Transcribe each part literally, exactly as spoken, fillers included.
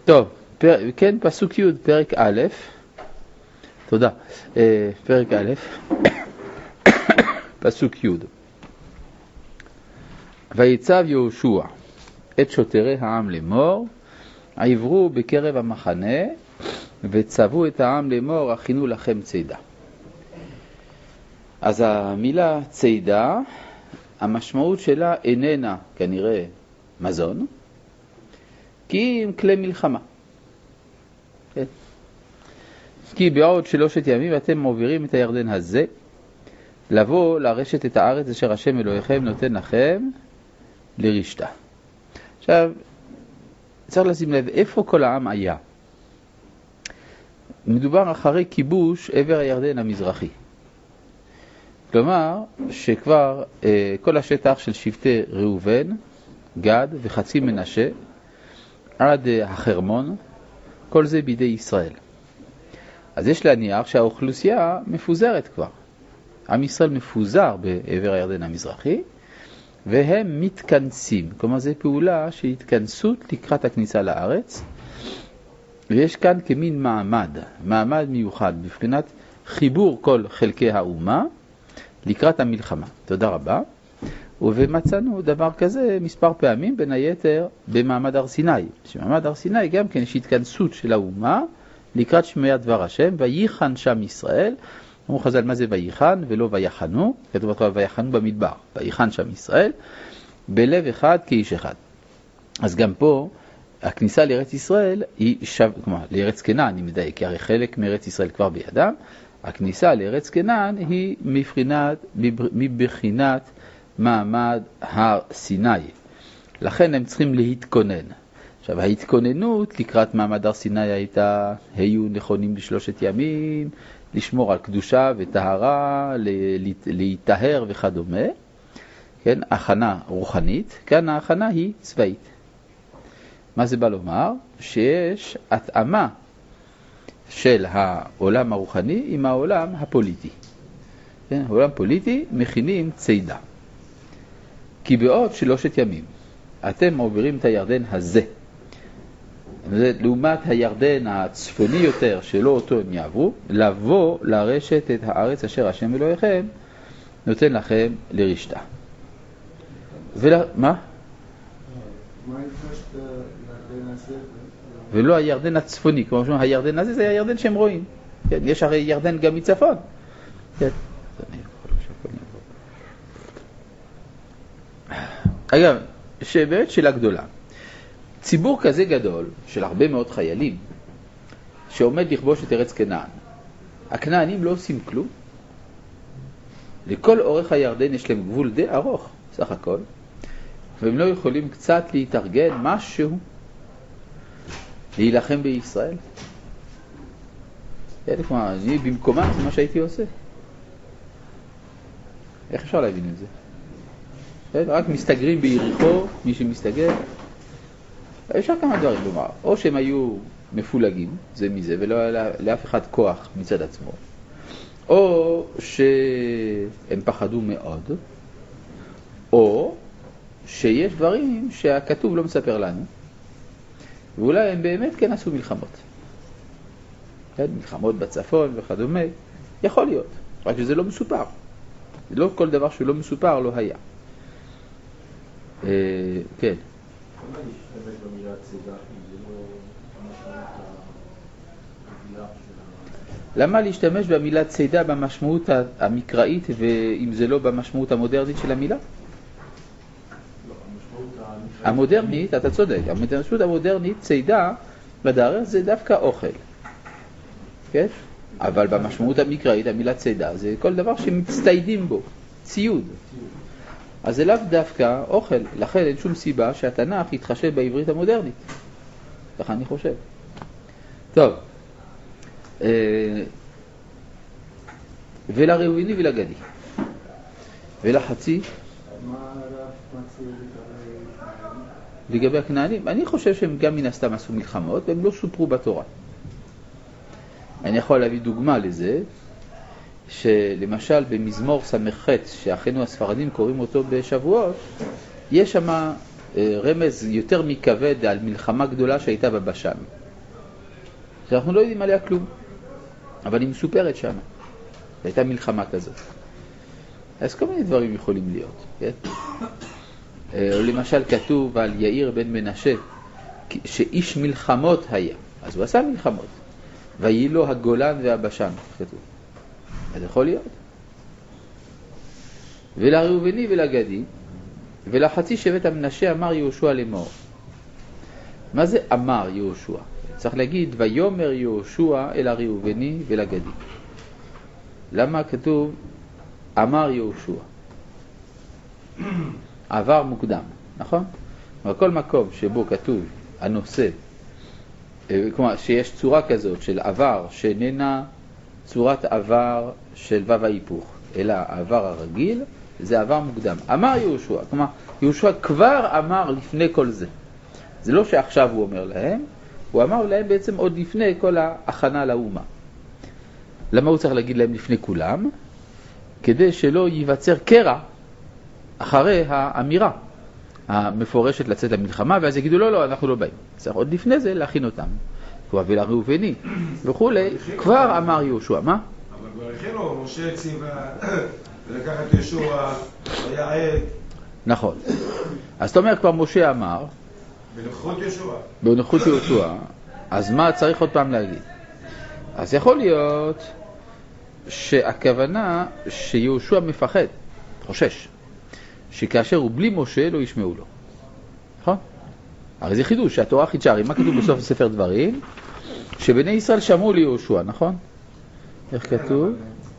טוב, פר... כן, פסוק י', פרק א', תודה, אה, פרק א', פסוק י'. ויצב יהושע את שוטרי העם לאמור, עברו בקרב המחנה וצבו את העם לאמור, הכינו לכם צידה. אז המילה צידה, המשמעות שלה איננה כנראה מזון, כי עם כלי מלחמה. כן. כי בעוד שלושת ימים אתם מעבירים את הירדן הזה, לבוא לרשת את הארץ אשר השם אלוהיכם נותן לכם לרשתה. עכשיו, צריך לשים לב איפה כל העם היה. מדובר אחרי כיבוש עבר הירדן המזרחי. כלומר, שכבר אה, כל השטח של שבטי ראובן, גד וחצי מנשה, עד אה, החרמון, כל זה בידי ישראל. אז יש להניח שהאוכלוסייה מפוזרת כבר. עם ישראל מפוזר בעבר הירדן המזרחי, והם מתכנסים. כלומר, זו פעולה של התכנסות לקראת הכניסה לארץ, ויש כאן כמין מעמד, מעמד מיוחד, בבחינת חיבור כל חלקי האומה לקראת המלחמה. תודה רבה. ומצאנו דבר כזה מספר פעמים, בין היתר במעמד הר סיני. במעמד הר סיני גם כן יש התכנסות של האומה לקראת שמיעת דבר השם, ויחן שם ישראל. אמרו חז"ל, מה זה ויחן ולא ויחנו? כתוב בתורה ויחנו במדבר. ויחן שם ישראל בלב אחד כאיש אחד. אז גם פה הכניסה לארץ ישראל היא שו... כלומר, לארץ כנען, אני מדייק, כי הרי חלק מארץ ישראל כבר בידם. הכניסה לארץ כנען היא מבחינת, מבחינת מעמד הר סיני. לכן הם צריכים להתכונן. עכשיו, ההתכוננות לקראת מעמד הר סיני הייתה, היו נכונים לשלושת ימים, לשמור על קדושה וטהרה, להיטהר וכדומה. כן, הכנה רוחנית, כאן ההכנה היא צבאית. מה זה בא לומר? שיש התאמה של העולם הרוחני עם העולם הפוליטי. כן, העולם פוליטי מכינים צידה. כי בעוד שלושת ימים אתם עוברים את הירדן הזה, לעומת הירדן הצפוני יותר שלא אותו הם יעברו, לבוא לרשת את הארץ אשר השם אלוהיכם נותן לכם לרשתה. ולה... מה? מה יפשת הירדן הזה? ולא הירדן הצפוני, כמו שאומרים, הירדן הזה זה הירדן שהם רואים. כן, יש הרי ירדן גם מצפון. כן. אגב, שבאמת שאלה גדולה. ציבור כזה גדול, של הרבה מאוד חיילים, שעומד לכבוש את ארץ כנען, הכנענים לא עושים כלום. לכל אורך הירדן יש להם גבול די ארוך, סך הכל, והם לא יכולים קצת להתארגן משהו, להילחם בישראל. כלומר, אני במקומה זה מה שהייתי עושה. איך אפשר להבין את זה? רק מסתגרים ביריחו, מי שמסתגר. אפשר כמה דברים לומר. או שהם היו מפולגים, זה מזה, ולא היה לאף אחד כוח מצד עצמו. או שהם פחדו מאוד. או שיש דברים שהכתוב לא מספר לנו. ואולי הם באמת כן עשו מלחמות. כן, מלחמות בצפון וכדומה. יכול להיות. רק שזה לא מסופר. לא כל דבר שהוא לא מסופר לא היה. אה, כן. למה להשתמש במילה צידה? זה לא המשמעות הרגילה של... למה להשתמש במילה צידה במשמעות המקראית, ואם זה לא במשמעות המודרנית של המילה? לא, המשמעות המודרנית, אתה צודק, המשמעות המודרנית, צידה, בדרך זה דווקא אוכל. כן? אבל במשמעות המקראית, המילה צידה, זה כל דבר שמצטיידים בו, ציוד. אז זה לאו דווקא אוכל, לכן אין שום סיבה שהתנ"ך יתחשב בעברית המודרנית. ככה אני חושב. טוב. ולראובני ולגדי. ולחצי. מה הרב מציע לגבי... לגבי הכנענים? אני חושב שהם גם מן הסתם עשו מלחמות, והם לא סופרו בתורה. אני יכול להביא דוגמה לזה, שלמשל במזמור סמ"ח, שאחינו הספרדים קוראים אותו בשבועות, יש שם רמז יותר מכבד על מלחמה גדולה שהייתה בבשן. אנחנו לא יודעים עליה כלום, אבל היא מסופרת שם. הייתה מלחמה כזאת. אז כל מיני דברים יכולים להיות. כן? למשל כתוב על יאיר בן מנשה, שאיש מלחמות היה. אז הוא עשה מלחמות. ויהי לו הגולן והבשן, כתוב. אז יכול להיות. ולראובני ולגדי, ולחצי שבט המנשה אמר יהושע לאמור. מה זה אמר יהושע? צריך להגיד ויאמר יהושע אל הראובני ולגדי. למה כתוב אמר יהושע? עבר מוקדם, נכון? בכל מקום שבו כתוב הנושא, כלומר שיש צורה כזאת של עבר שאיננה צורת עבר של וו ההיפוך, אלא העבר הרגיל, זה עבר מוקדם. אמר יהושע, כלומר יהושע כבר אמר לפני כל זה. זה לא שעכשיו הוא אומר להם, הוא אמר להם בעצם עוד לפני כל ההכנה לאומה. למה הוא צריך להגיד להם לפני כולם? כדי שלא ייווצר קרע אחרי האמירה המפורשת לצאת למלחמה, ואז יגידו לא, לא, אנחנו לא באים. צריך עוד לפני זה להכין אותם. הוא אבי לראובני וכו', כבר אמר יהושע, מה? אבל כבר הכינו, משה ציווה ולקחת יהושע, היה עד. נכון. אז זאת אומרת, כבר משה אמר, בנוכחות יהושע. בנוכחות יהושע, אז מה צריך עוד פעם להגיד? אז יכול להיות שהכוונה שיהושע מפחד, חושש, שכאשר הוא בלי משה לא ישמעו לו. נכון? הרי זה חידוש, שהתורה חידשה, הרי מה כתוב בסוף ספר דברים? שבני ישראל שמעו ליהושע, נכון? איך כתוב?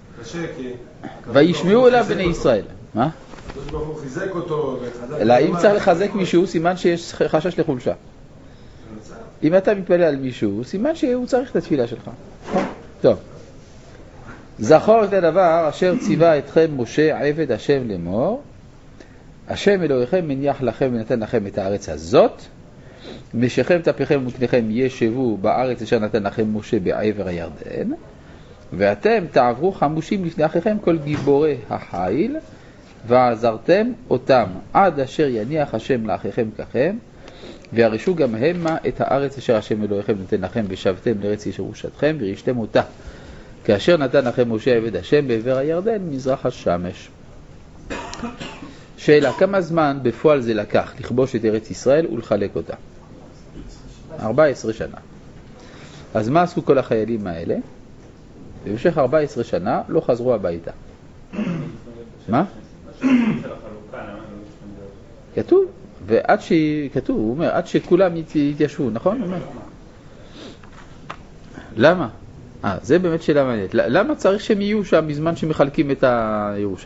וישמעו אליו בני ישראל. מה? הוא חיזק אותו וחזק. אלא אם צריך לחזק מישהו, סימן שיש חשש לחולשה. אם אתה מתפלל על מישהו, סימן שהוא צריך את התפילה שלך. טוב. זכור את הדבר אשר ציווה אתכם משה עבד השם לאמור, השם אלוהיכם מניח לכם ונתן לכם את הארץ הזאת, משכם תפיכם ומקניכם ישבו בארץ אשר נתן לכם משה בעבר הירדן, ואתם תעברו חמושים לפני אחיכם כל גיבורי החיל, ועזרתם אותם עד אשר יניח השם לאחיכם ככם, וירשו גם המה את הארץ אשר השם אלוהיכם נותן לכם, ושבתם לארץ ירושתכם וירשתם אותה, כאשר נתן לכם משה עבד השם בעבר הירדן מזרח השמש. שאלה, כמה זמן בפועל זה לקח לכבוש את ארץ ישראל ולחלק אותה? ארבע עשרה שנה. אז מה עשו כל החיילים האלה? במשך ארבע עשרה שנה לא חזרו הביתה. מה? כתוב, ועד שכתוב, הוא אומר, עד שכולם יתיישבו, נכון? הוא אומר. למה? אה, זה באמת שאלה מעניינת. למה צריך שהם יהיו שם בזמן שמחלקים את הירושה?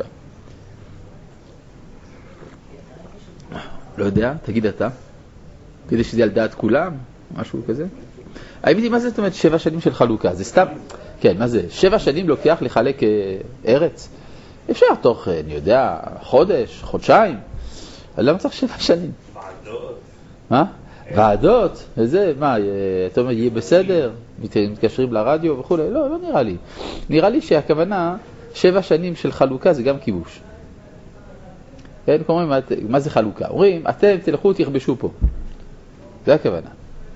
לא יודע, תגיד אתה. כדי שזה על דעת כולם, משהו כזה. האמת היא, מה זה זאת אומרת שבע שנים של חלוקה? זה סתם, כן, מה זה? שבע שנים לוקח לחלק ארץ? אפשר תוך, אני יודע, חודש, חודשיים. למה צריך שבע שנים? ועדות. מה? ועדות? וזה, מה, אתה אומר, יהיה בסדר? מתקשרים לרדיו וכו'. לא, לא נראה לי. נראה לי שהכוונה, שבע שנים של חלוקה זה גם כיבוש. כן, אומרים, מה זה חלוקה? אומרים, אתם תלכו, תכבשו פה. זה הכוונה.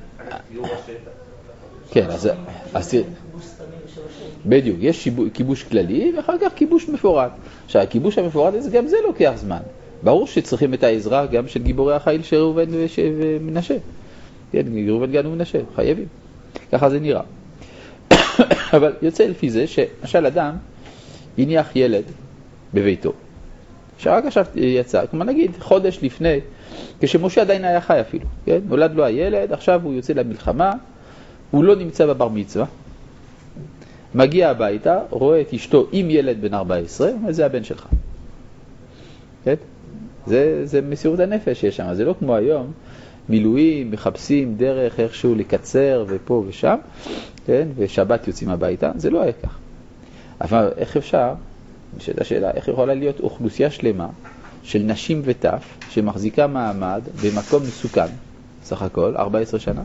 כן, אז, אז בדיוק, יש כיבוש כללי ואחר כך כיבוש מפורט. עכשיו, הכיבוש המפורט הזה, גם זה לוקח זמן. ברור שצריכים את העזרה גם של גיבורי החיל של ראובן ומנשה. כן, ראובן גד ומנשה, חייבים. ככה זה נראה. אבל יוצא לפי זה שמשל אדם יניח ילד בביתו. שרק עכשיו יצא, כמו נגיד חודש לפני, כשמשה עדיין היה חי אפילו, כן? נולד לו הילד, עכשיו הוא יוצא למלחמה, הוא לא נמצא בבר מצווה, מגיע הביתה, רואה את אשתו עם ילד בן ארבע עשרה, זה הבן שלך. כן? זה, זה מסירות הנפש שיש שם, זה לא כמו היום, מילואים, מחפשים דרך איכשהו לקצר ופה ושם, כן? ושבת יוצאים הביתה, זה לא היה כך. אבל איך אפשר? נשאלת השאלה, איך יכולה להיות אוכלוסייה שלמה של נשים וטף שמחזיקה מעמד במקום מסוכן, סך הכל, ארבע עשרה שנה?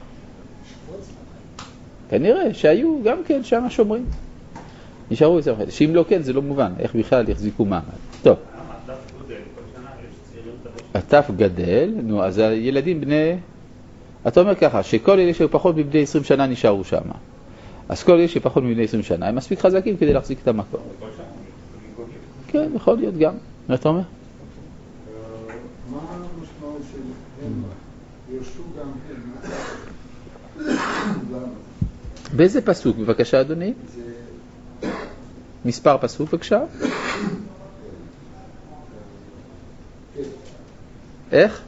כנראה שהיו גם כן שם שומרים. נשארו עשר חלק. שאם לא כן, זה לא מובן. איך בכלל יחזיקו מעמד. טוב. הטף גדל, נו, אז הילדים בני... אתה אומר ככה, שכל אלה שהיו פחות מבני עשרים שנה נשארו שם. אז כל אלה שפחות מבני עשרים שנה הם מספיק חזקים כדי להחזיק את המקום. כן, יכול להיות גם. מה אתה אומר? מה המשמעות של הם? ירשו גם הם? למה? באיזה פסוק, בבקשה אדוני? זה... מספר פסוק, בבקשה. איך?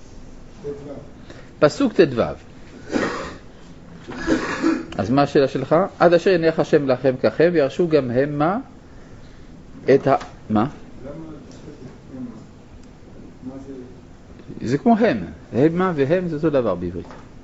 פסוק תדו. אז מה השאלה שלך? עד אשר יניח השם לכם ככם וירשו גם הם מה? את ה... מה? למה מה זה? זה כמו הם. המה והם זה אותו דבר בעברית.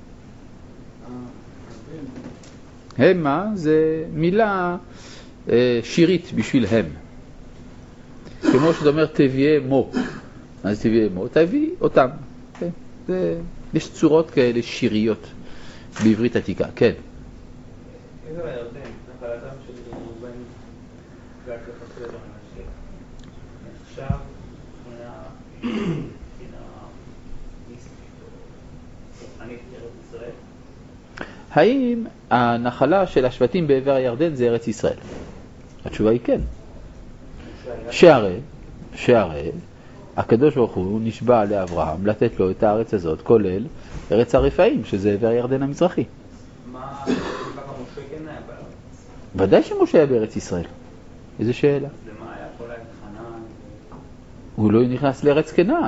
המה זה מילה אה, שירית בשביל הם. כמו שאתה אומר תביאי מו. אז תביאי מו, תביא אותם. כן. זה, יש צורות כאלה שיריות בעברית עתיקה. כן. איזה הירדן, נחלתם של ראובן גד וחצי למנשה. עכשיו, מבחינה מיסטית או רוחנית ארץ ישראל. האם הנחלה של השבטים בעבר הירדן זה ארץ ישראל? התשובה היא כן. שהרי, שהרי, הקדוש ברוך הוא נשבע לאברהם לתת לו את הארץ הזאת, כולל ארץ הרפאים, שזה עבר הירדן המזרחי. מה, ככה משה כן היה בארץ? ודאי שמשה היה בארץ ישראל. איזה שאלה? אז למה היה כל העת חנן? הוא לא נכנס לארץ כנען.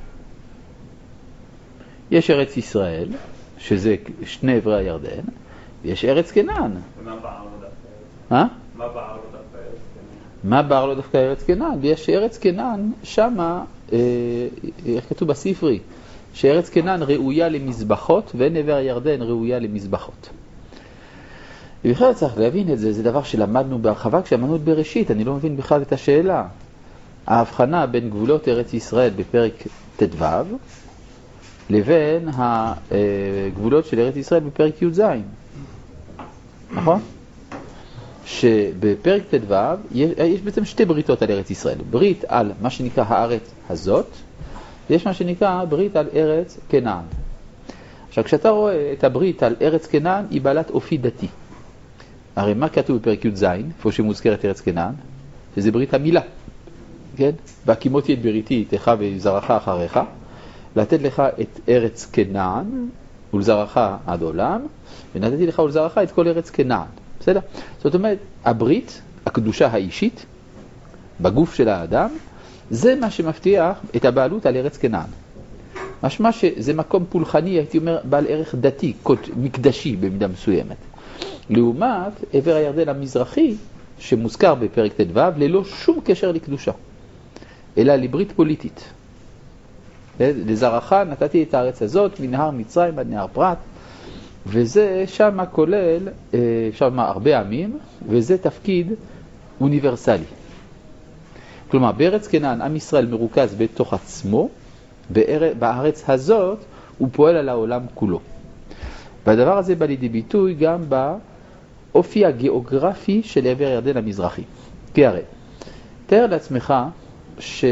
יש ארץ ישראל, שזה שני עברי הירדן, ויש ארץ כנען. ומה בער לו דווקא ארץ? אה? מה בער לו דווקא ארץ כנען? מה בער לו דווקא ארץ כנען? ויש ארץ כנען, שמה, אה, איך כתוב בספרי, שארץ כנען ראויה למזבחות, ואין עבר הירדן ראויה למזבחות. ובכלל צריך להבין את זה, זה דבר שלמדנו בהרחבה כשלמדנו את בראשית, אני לא מבין בכלל את השאלה. ההבחנה בין גבולות ארץ ישראל בפרק תדו, לבין הגבולות של ארץ ישראל בפרק י"ז. נכון? שבפרק תדו יש, יש בעצם שתי בריתות על ארץ ישראל. ברית על מה שנקרא הארץ הזאת, ויש מה שנקרא ברית על ארץ כנען. עכשיו, כשאתה רואה את הברית על ארץ כנען, היא בעלת אופי דתי. הרי מה כתוב בפרק י"ז, איפה שמוזכרת ארץ כנען? שזה ברית המילה. כן? והקימותי את בריתי איתך וזרעך אחריך, לתת לך את ארץ כנען ולזרעך עד עולם, ונתתי לך ולזרעך את כל ארץ כנען. בסדר? זאת אומרת, הברית, הקדושה האישית, בגוף של האדם, זה מה שמבטיח את הבעלות על ארץ כנען. משמע שזה מקום פולחני, הייתי אומר, בעל ערך דתי, מקדשי במידה מסוימת. לעומת עבר הירדן המזרחי, שמוזכר בפרק תדו, ללא שום קשר לקדושה, אלא לברית פוליטית. לזרעך נתתי את הארץ הזאת, מנהר מצרים עד נהר פרת, וזה שם כולל, שם הרבה עמים, וזה תפקיד אוניברסלי. כלומר, בארץ כנען, עם ישראל מרוכז בתוך עצמו, בארץ הזאת הוא פועל על העולם כולו. והדבר הזה בא לידי ביטוי גם באופי הגיאוגרפי של עבר הירדן המזרחי. כי הרי, תאר לעצמך ש...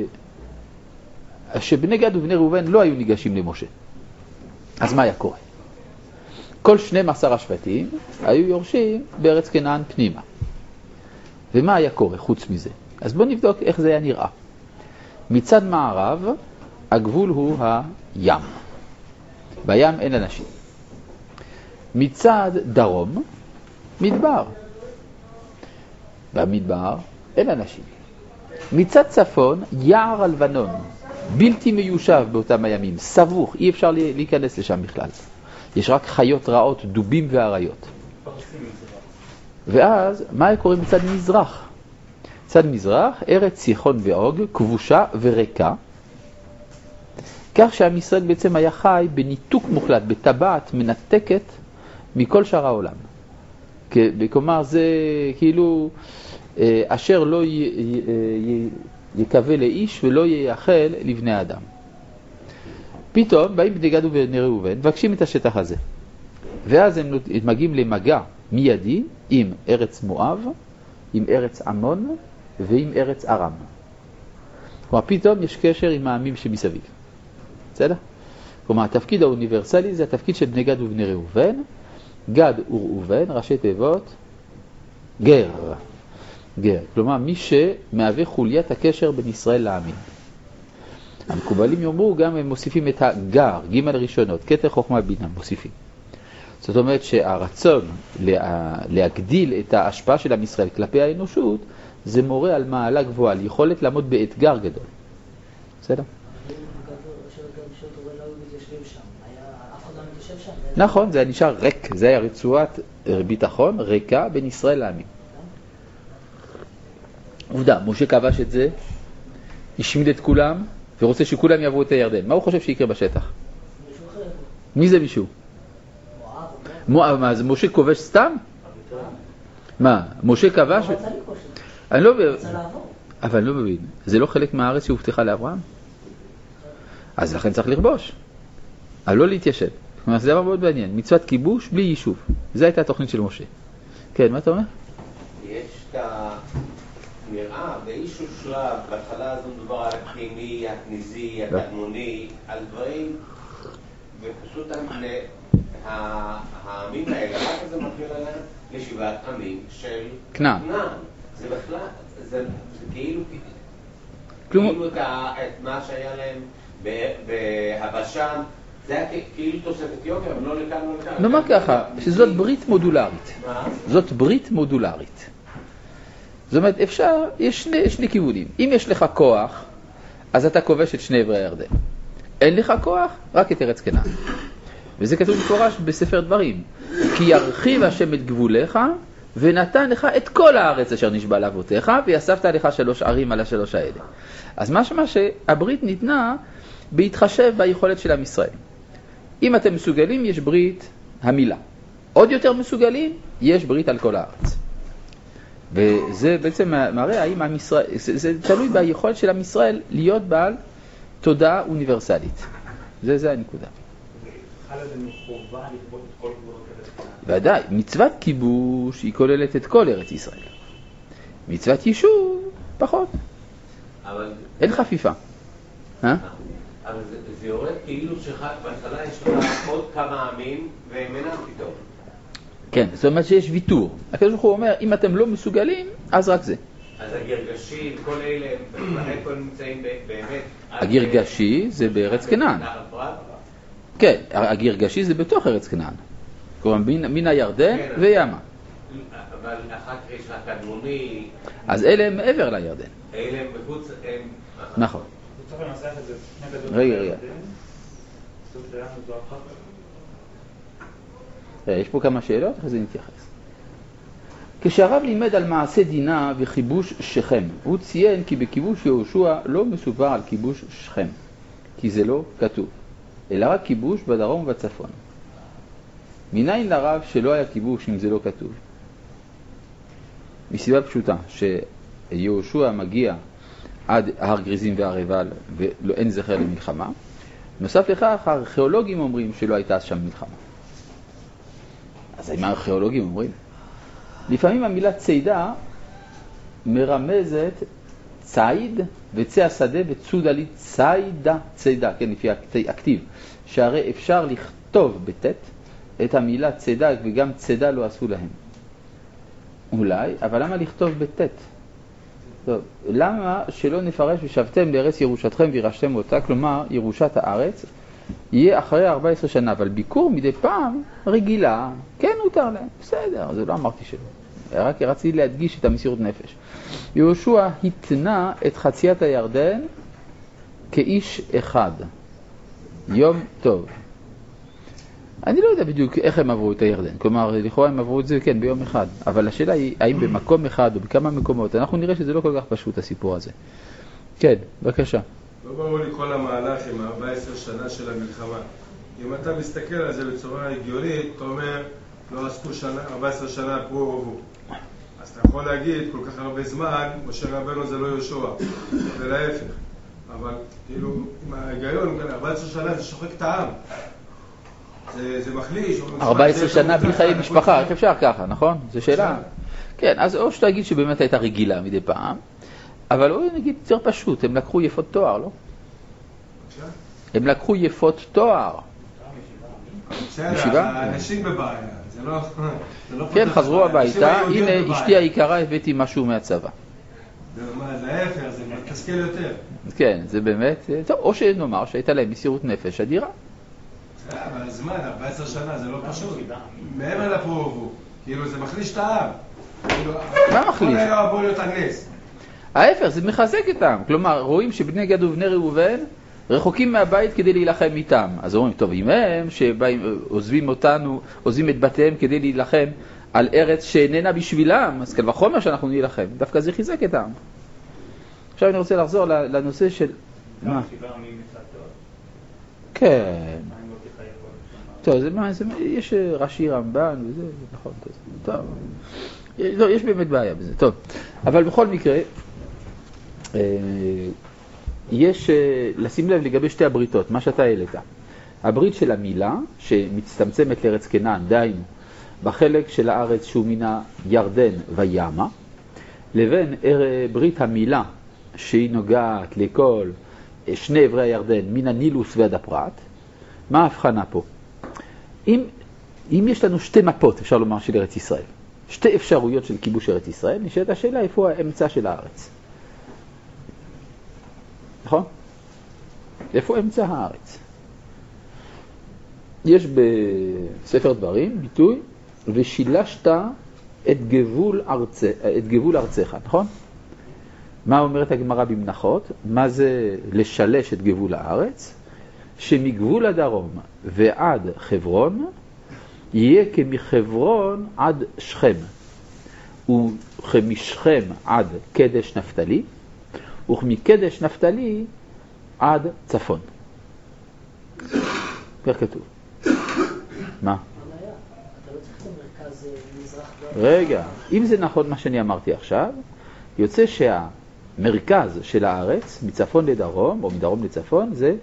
שבני גד ובני ראובן לא היו ניגשים למשה. אז מה היה קורה? כל שנים עשר השבטים היו יורשים בארץ כנען פנימה. ומה היה קורה חוץ מזה? אז בואו נבדוק איך זה היה נראה. מצד מערב, הגבול הוא הים. בים אין אנשים. מצד דרום, מדבר. במדבר אין אנשים. מצד צפון, יער הלבנון. בלתי מיושב באותם הימים, סבוך, אי אפשר להיכנס לשם בכלל. יש רק חיות רעות, דובים ואריות. ואז, מה קורה מצד מזרח? מצד מזרח, ארץ סיחון ועוג, כבושה וריקה, כך שעם ישראל בעצם היה חי בניתוק מוחלט, בטבעת מנתקת מכל שאר העולם. כלומר, זה כאילו אשר לא י... י... יקווה לאיש ולא ייחל לבני האדם. פתאום באים בני גד ובני ראובן, מבקשים את השטח הזה. ואז הם מגיעים למגע מיידי עם ארץ מואב, עם ארץ עמון ועם ארץ ארם. כלומר, פתאום יש קשר עם העמים שמסביב. בסדר? כלומר, התפקיד האוניברסלי זה התפקיד של בני גד ובני ראובן. גד וראובן, ראשי תיבות, גר. גר. כלומר, מי שמהווה חוליית הקשר בין ישראל לעמים. המקובלים יאמרו גם הם מוסיפים את הגר, ג' ראשונות, כתר חוכמה בינה מוסיפים. זאת אומרת שהרצון לה, להגדיל את ההשפעה של עם ישראל כלפי האנושות, זה מורה על מעלה גבוהה, על יכולת לעמוד באתגר גדול. בסדר? נכון, זה היה נשאר ריק, זה היה רצועת ביטחון ריקה בין ישראל לעמים. עובדה, משה כבש את זה, השמיד את כולם, ורוצה שכולם יעברו את הירדן. מה הוא חושב שיקרה בשטח? מי זה מישהו? מואב. מה, זה משה כובש סתם? מה, משה כבש? אני לא מבין. אבל אני לא מבין. זה לא חלק מהארץ שהובטחה לאברהם? אז לכן צריך לכבוש. אבל לא להתיישב. כלומר, זה דבר מאוד מעניין. מצוות כיבוש בלי יישוב. זו הייתה התוכנית של משה. כן, מה אתה אומר? יש את הנראה באיזשהו שלב, בהתחלה הזו מדובר על הפנימי, הכניזי, הקדמוני, על דברים, ופשוט העמים האלה, רק זה מתחיל עליהם לשבעת עמים של כנען. זה בכלל, זה כאילו, כאילו את מה שהיה להם בהבשן, זה היה כאילו תוספת יוקר, אבל לא לכאן, לא לכאן. נאמר ככה, שזאת ברית מודולרית. מה? זאת ברית מודולרית. זאת אומרת, אפשר, יש שני, שני כיוונים. אם יש לך כוח, אז אתה כובש את שני עברי הירדן. אין לך כוח, רק את ארץ כנען. וזה כתוב מפורש בספר דברים. כי ירחיב השם את גבוליך, ונתן לך את כל הארץ אשר נשבע לאבותיך, ויספת לך שלוש ערים על השלוש האלה. אז משמע שהברית ניתנה בהתחשב ביכולת של עם ישראל. אם אתם מסוגלים, יש ברית המילה. עוד יותר מסוגלים, יש ברית על כל הארץ. וזה בעצם מראה האם עם ישראל, זה, זה תלוי ביכולת של עם ישראל להיות בעל תודעה אוניברסלית. זה, זה הנקודה. חלה זה מחובה לכבוד את כל גבולות ארץ כנען. ודאי, מצוות כיבוש היא כוללת את כל ארץ ישראל. מצוות יישוב, פחות. אבל... אין חפיפה. אה? אבל זה, זה יורד כאילו שבהתחלה יש לך עוד כמה עמים והם אינם פתאום. כן, זאת אומרת שיש ויתור. הקדוש ברוך הוא אומר, אם אתם לא מסוגלים, אז רק זה. אז הגרגשים, כל אלה, איפה הם נמצאים באמת? הגרגשי זה בארץ כנען. כן, הגרגשי זה בתוך ארץ כנען. כלומר, מן הירדן וימה. אבל אחר כך יש הקדמוני... אז אלה הם מעבר לירדן. אלה הם מחוץ... נכון. צריך לנסח את זה שני גדול רגע, רגע. סוף לילה זו אחר כך. יש פה כמה שאלות, אחרי זה נתייחס. כשהרב לימד על מעשה דינה וכיבוש שכם, הוא ציין כי בכיבוש יהושע לא מסופר על כיבוש שכם, כי זה לא כתוב, אלא רק כיבוש בדרום ובצפון. מניין לרב שלא היה כיבוש אם זה לא כתוב? מסיבה פשוטה, שיהושע מגיע עד הר גריזים והר עיבל ואין זכר למלחמה. נוסף לכך, הארכיאולוגים אומרים שלא הייתה שם מלחמה. אז מה הארכיאולוגים אומרים? לפעמים המילה צידה מרמזת ציד וצא השדה וצוד עלי צידה, צידה, כן, לפי הכתיב. שהרי אפשר לכתוב בתת את המילה צידה וגם צידה לא עשו להם. אולי, אבל למה לכתוב בתת? טוב, למה שלא נפרש ושבתם לארץ ירושתכם וירשתם אותה, כלומר ירושת הארץ, יהיה אחרי ארבע עשרה שנה, אבל ביקור מדי פעם רגילה, כן מותר להם, בסדר, זה לא אמרתי שלא. רק רציתי להדגיש את המסירות נפש. יהושע התנה את חציית הירדן כאיש אחד. יום טוב. אני לא יודע בדיוק איך הם עברו את הירדן, כלומר, לכאורה הם עברו את זה, כן, ביום אחד. אבל השאלה היא, האם במקום אחד או בכמה מקומות, אנחנו נראה שזה לא כל כך פשוט הסיפור הזה. כן, בבקשה. לא ברור לי כל המהלך עם ארבע עשרה שנה של המלחמה. אם אתה מסתכל על זה בצורה הגיונית, אתה אומר, לא עסקו שנה, ארבע עשרה שנה פרו ורבו. אז אתה יכול להגיד, כל כך הרבה זמן, משה רבנו זה לא יהושע, זה להפך. אבל כאילו, עם ההיגיון, ארבע עשרה שנה זה שוחק את העם. זה, זה מחליש. ארבע עשרה שנה בלי חיי משפחה, איך אפשר ככה, נכון? זו שאלה. כן, אז או שתגיד שבאמת הייתה רגילה מדי פעם, אבל או נגיד יותר פשוט, הם לקחו יפות תואר, לא? הם לקחו יפות תואר. בסדר, האנשים בבעיה, זה לא... כן, חזרו הביתה, הנה אשתי היקרה, הבאתי משהו מהצבא. מה, זה ההפך, זה מתסכל יותר. כן, זה באמת, טוב, או שנאמר שהייתה להם מסירות נפש אדירה. אבל הזמן, ארבע עשרה שנה, זה לא פשוט. מעבר לפרובו, כאילו זה מחליש את העם. מה מחליש? כל היה בוא להיות הנס. ההפך, זה מחזק איתם. כלומר, רואים שבני גד ובני ראובן רחוקים מהבית כדי להילחם איתם. אז אומרים, טוב, אם הם שעוזבים אותנו, עוזבים את בתיהם כדי להילחם על ארץ שאיננה בשבילם, אז קל וחומר שאנחנו נילחם. דווקא זה חיזק איתם. עכשיו אני רוצה לחזור לנושא של... מה? כן. טוב, זה מה, זה, יש רש"י רמב"ן וזה, זה נכון, טוב. לא, יש באמת בעיה בזה, טוב. אבל בכל מקרה, יש לשים לב לגבי שתי הבריתות, מה שאתה העלית. הברית של המילה, שמצטמצמת לארץ כנען, דהיינו, בחלק של הארץ שהוא מן הירדן וימה, לבין ברית המילה, שהיא נוגעת לכל שני עברי הירדן, מן הנילוס ועד הפרת. מה ההבחנה פה? אם, אם יש לנו שתי מפות, אפשר לומר, של ארץ ישראל, שתי אפשרויות של כיבוש ארץ ישראל, נשאלת השאלה איפה האמצע של הארץ. נכון? איפה אמצע הארץ? יש בספר דברים ביטוי, ושילשת את גבול, ארצ... את גבול ארצך, נכון? מה אומרת הגמרא במנחות? מה זה לשלש את גבול הארץ? שמגבול הדרום ועד חברון יהיה כמחברון עד שכם, וכמשכם עד קדש נפתלי, וכמקדש נפתלי עד צפון. כך כתוב. מה? רגע, אם זה נכון מה שאני אמרתי עכשיו, יוצא שהמרכז של הארץ מצפון לדרום או מדרום לצפון זה...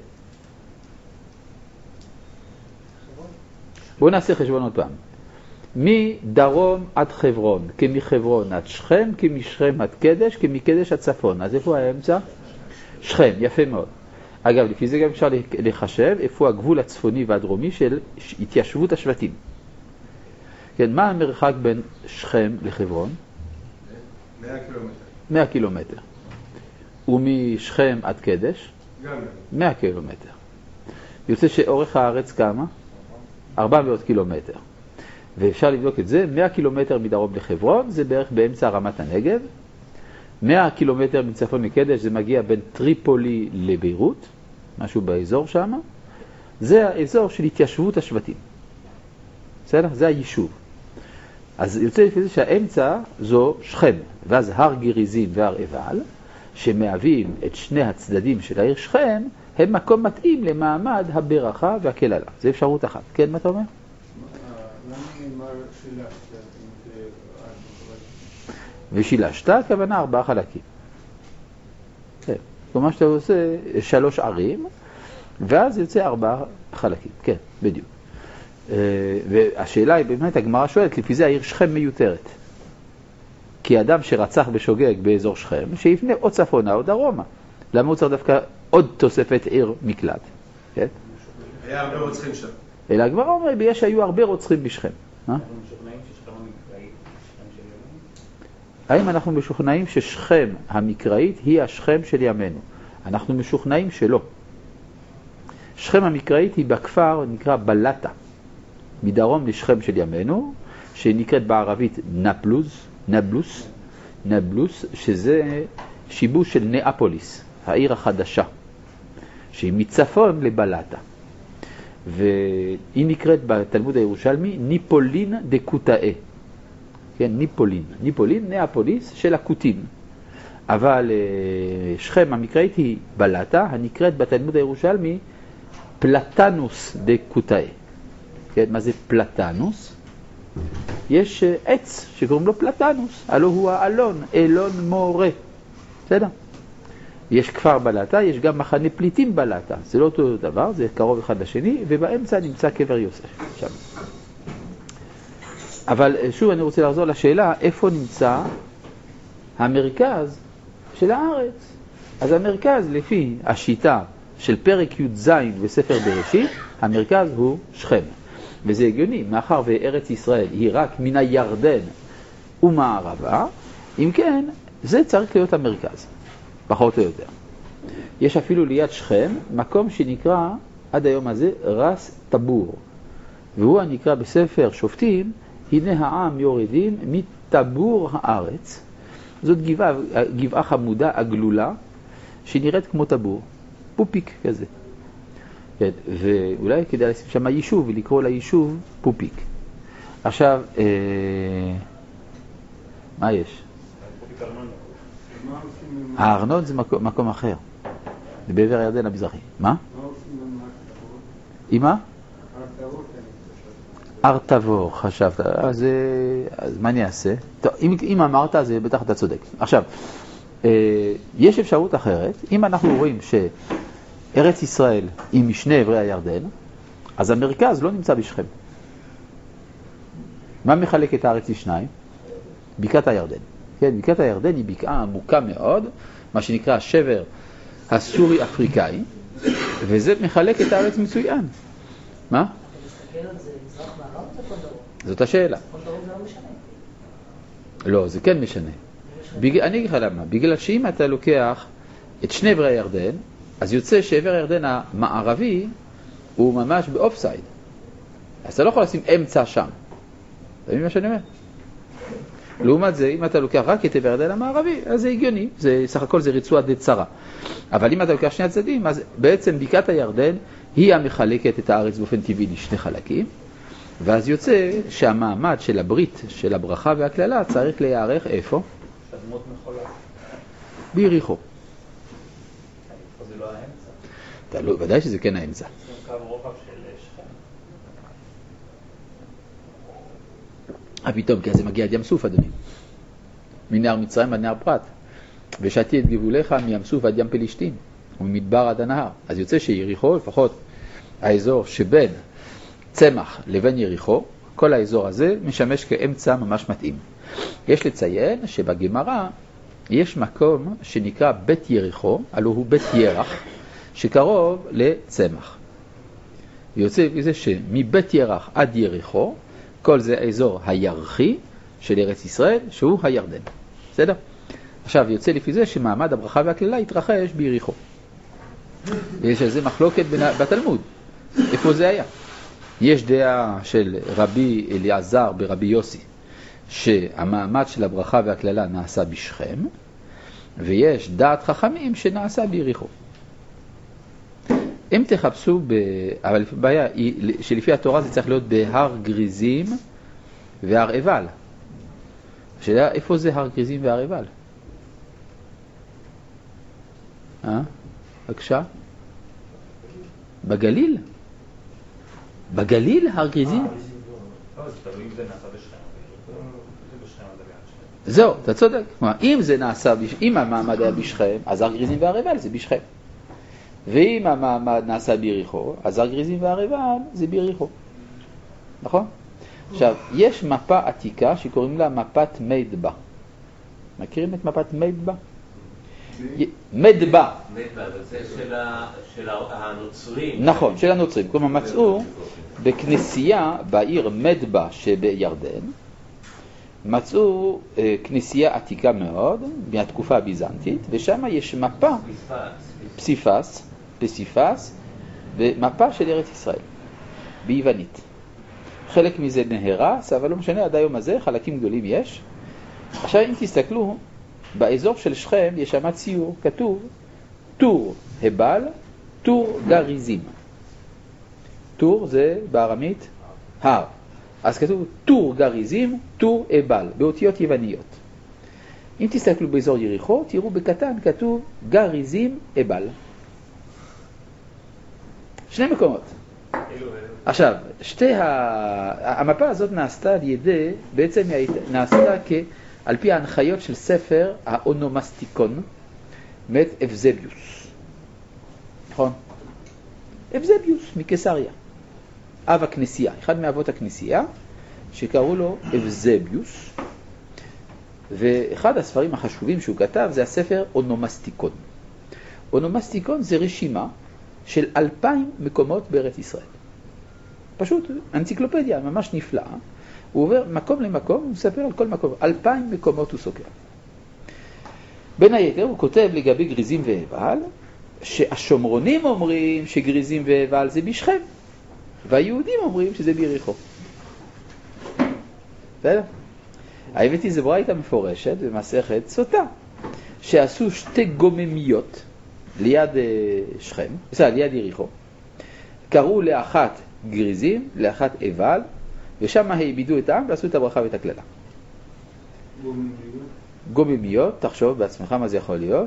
בואו נעשה חשבון עוד פעם. מדרום עד חברון, כמחברון עד שכם, כמשכם עד קדש, כמקדש עד צפון. אז איפה האמצע? שכם, יפה מאוד. אגב, לפי זה גם אפשר לחשב איפה הגבול הצפוני והדרומי של התיישבות השבטים. כן, מה המרחק בין שכם לחברון? מאה קילומטר. מאה קילומטר. ומשכם עד קדש? גם מאה קילומטר. יוצא שאורך הארץ כמה? ארבע מאות קילומטר. ואפשר לבדוק את זה, מאה קילומטר מדרום לחברון, זה בערך באמצע רמת הנגב. מאה קילומטר מצפון לקדש, זה מגיע בין טריפולי לביירות, משהו באזור שם. זה האזור של התיישבות השבטים. בסדר? זה היישוב. אז יוצא לפי זה שהאמצע זו שכם, ואז הר גריזים והר עיבל, שמהווים את שני הצדדים של העיר שכם, הם מקום מתאים למעמד הברכה והכללה. זה אפשרות אחת. כן, מה אתה אומר? ושילשת, הכוונה ארבעה חלקים. כן. כלומר שאתה עושה שלוש ערים, ואז יוצא ארבעה חלקים. כן, בדיוק. והשאלה היא, באמת הגמרא שואלת, לפי זה העיר שכם מיותרת. כי אדם שרצח בשוגג באזור שכם, שיפנה או צפונה או דרומה. למה הוא צריך דווקא עוד תוספת עיר מקלט? כן? היה הרבה רוצחים שם. אלא הגמרא אומר, יש היו הרבה רוצחים בשכם. האם אנחנו משוכנעים ששכם המקראית היא השכם של ימינו? אנחנו משוכנעים שלא. שכם המקראית היא בכפר נקרא בלטה, מדרום לשכם של ימינו, שנקראת בערבית נבלוס, נבלוס, נבלוס, שזה שיבוש של נאפוליס, העיר החדשה, שהיא מצפון לבלטה. והיא נקראת בתלמוד הירושלמי ניפולין דקוטאי. כן, ניפולין. ניפולין, נאפוליס של הקוטים. אבל שכם המקראית היא בלטה, הנקראת בתלמוד הירושלמי פלטנוס דקוטאי. כן, מה זה פלטנוס? יש עץ שקוראים לו פלטנוס, הלא הוא האלון, אלון מורה. בסדר? יש כפר בלטה, יש גם מחנה פליטים בלטה. זה לא אותו דבר, זה קרוב אחד לשני, ובאמצע נמצא קבר יוסף. שם. אבל שוב אני רוצה לחזור לשאלה, איפה נמצא המרכז של הארץ? אז המרכז לפי השיטה של פרק י"ז בספר בראשית, המרכז הוא שכם. וזה הגיוני, מאחר וארץ ישראל היא רק מן הירדן ומערבה, אם כן, זה צריך להיות המרכז, פחות או יותר. יש אפילו ליד שכם מקום שנקרא עד היום הזה רס טבור, והוא הנקרא בספר שופטים, הנה העם יורדים מטבור הארץ. זאת גבעה, גבעה חמודה, עגלולה, שנראית כמו טבור, פופיק כזה. כן, ואולי כדאי לשים שם יישוב ולקרוא ליישוב פופיק. עכשיו, אה, מה יש? הארנון זה מקום, מקום אחר, זה בעבר הירדן המזרחי. מה? מה עושים עם הארתבות? עם מה? הארתבות אני חושב. ארתבור, חשבת. אז, אז מה אני אעשה? טוב, אם, אם אמרת, אז בטח אתה צודק. עכשיו, אה, יש אפשרות אחרת. אם אנחנו רואים שארץ ישראל היא משני עברי הירדן, אז המרכז לא נמצא בשכם. מה מחלק את הארץ לשניים? בקעת הירדן. כן, בקעת הירדן היא בקעה עמוקה מאוד, מה שנקרא השבר הסורי-אפריקאי, וזה מחלק את הארץ מצוין. מה? תסתכל על זה, מזרח מערב או כל דרום? זאת השאלה. כל דרום זה לא משנה. לא, זה כן משנה. בגלל, אני אגיד לך למה. בגלל שאם אתה לוקח את שני עברי הירדן, אז יוצא שעבר הירדן המערבי הוא ממש באופסייד. אז אתה לא יכול לשים אמצע שם. אתה מבין מה שאני אומר? לעומת זה, אם אתה לוקח רק את עבר הירדן המערבי, אז זה הגיוני. זה, סך הכל זה רצועה די צרה. אבל אם אתה לוקח שני הצדדים, אז בעצם בקעת הירדן היא המחלקת את הארץ באופן טבעי לשני חלקים. ואז יוצא שהמעמד של הברית, של הברכה והכללה, צריך להיערך איפה? שדמות מחולה. ביריחו. זה לא האמצע. אתה לא, ודאי שזה כן האמצע. זה קו רוחב של שכם. אה, פתאום, כי אז זה מגיע עד ים סוף, אדוני. מנהר מצרים עד נהר פרת. ושתי את גבוליך מים סוף עד ים פלישתים, וממדבר עד הנהר. אז יוצא שיריחו, לפחות האזור שבין צמח לבין יריחו, כל האזור הזה משמש כאמצע ממש מתאים. יש לציין שבגמרא יש מקום שנקרא בית יריחו, הלוא הוא בית ירח, שקרוב לצמח. ויוצא מזה שמבית ירח עד יריחו, כל זה האזור הירחי של ארץ ישראל, שהוא הירדן. בסדר? עכשיו יוצא לפי זה שמעמד הברכה והכללה התרחש ביריחו. ויש איזה מחלוקת בתלמוד. איפה זה היה? יש דעה של רבי אליעזר ברבי יוסי, שהמעמד של הברכה והכללה נעשה בשכם, ויש דעת חכמים שנעשה ביריחו. אם תחפשו, ב... אבל הבעיה היא שלפי התורה זה צריך להיות בהר גריזים והר עיבל. השאלה, איפה זה הר גריזים והר עיבל? אה? בבקשה? בגליל? בגליל הר גריזים? לא, זה תלוי אם זה נעשה בשכם. זה בשכם, זה ביד שכם. זהו, אתה צודק. אם זה נעשה, אם המעמד היה בשכם, אז הר גריזים והר עיבל זה בשכם. ואם המעמד נעשה ביריחו, אז הר גריזים והר עיבל זה ביריחו. נכון? עכשיו, יש מפה עתיקה שקוראים לה מפת מדבה. מכירים את מפת מדבה? מדבה. מדבה, זה של הנוצרים. נכון, של הנוצרים. כלומר, מצאו בכנסייה בעיר מדבה שבירדן, מצאו אה, כנסייה עתיקה מאוד, מהתקופה הביזנטית, ושם יש מפה, פסיפס, פסיפס, ומפה של ארץ ישראל, ביוונית. חלק מזה נהרס, אבל לא משנה, עד היום הזה, חלקים גדולים יש. עכשיו, אם תסתכלו, באזור של שכם יש שם ציור, כתוב, טור הבל, טור גריזים. טור זה בארמית הר. אז כתוב טור גריזים, טור הבל, באותיות יווניות. אם תסתכלו באזור יריחו, תראו בקטן, כתוב גריזים הבל. שני מקומות. עכשיו, שתי ה... המפה הזאת נעשתה על ידי, בעצם נעשתה כ... על פי ההנחיות של ספר האונומסטיקון, מת אבזביוס. נכון? אבזביוס מקיסריה. אב הכנסייה, אחד מאבות הכנסייה, שקראו לו אבזביוס, ואחד הספרים החשובים שהוא כתב זה הספר אונומסטיקון. אונומסטיקון זה רשימה של אלפיים מקומות בארץ ישראל. פשוט אנציקלופדיה ממש נפלאה. הוא עובר מקום למקום, הוא מספר על כל מקום. אלפיים מקומות הוא סוקר. בין היתר הוא כותב לגבי גריזים ואבל, שהשומרונים אומרים שגריזים ואבל זה בשכם, והיהודים אומרים שזה ביריחו. בסדר? האמת היא, זה ברייתא מפורשת במסכת סוטה, שעשו שתי גוממיות ליד שכם, בסדר, ליד יריחו. קראו לאחת גריזים, לאחת אבל, ושם העבידו את העם ועשו את הברכה ואת הכללה. גוממיות? גוממיות, תחשוב בעצמך מה זה יכול להיות.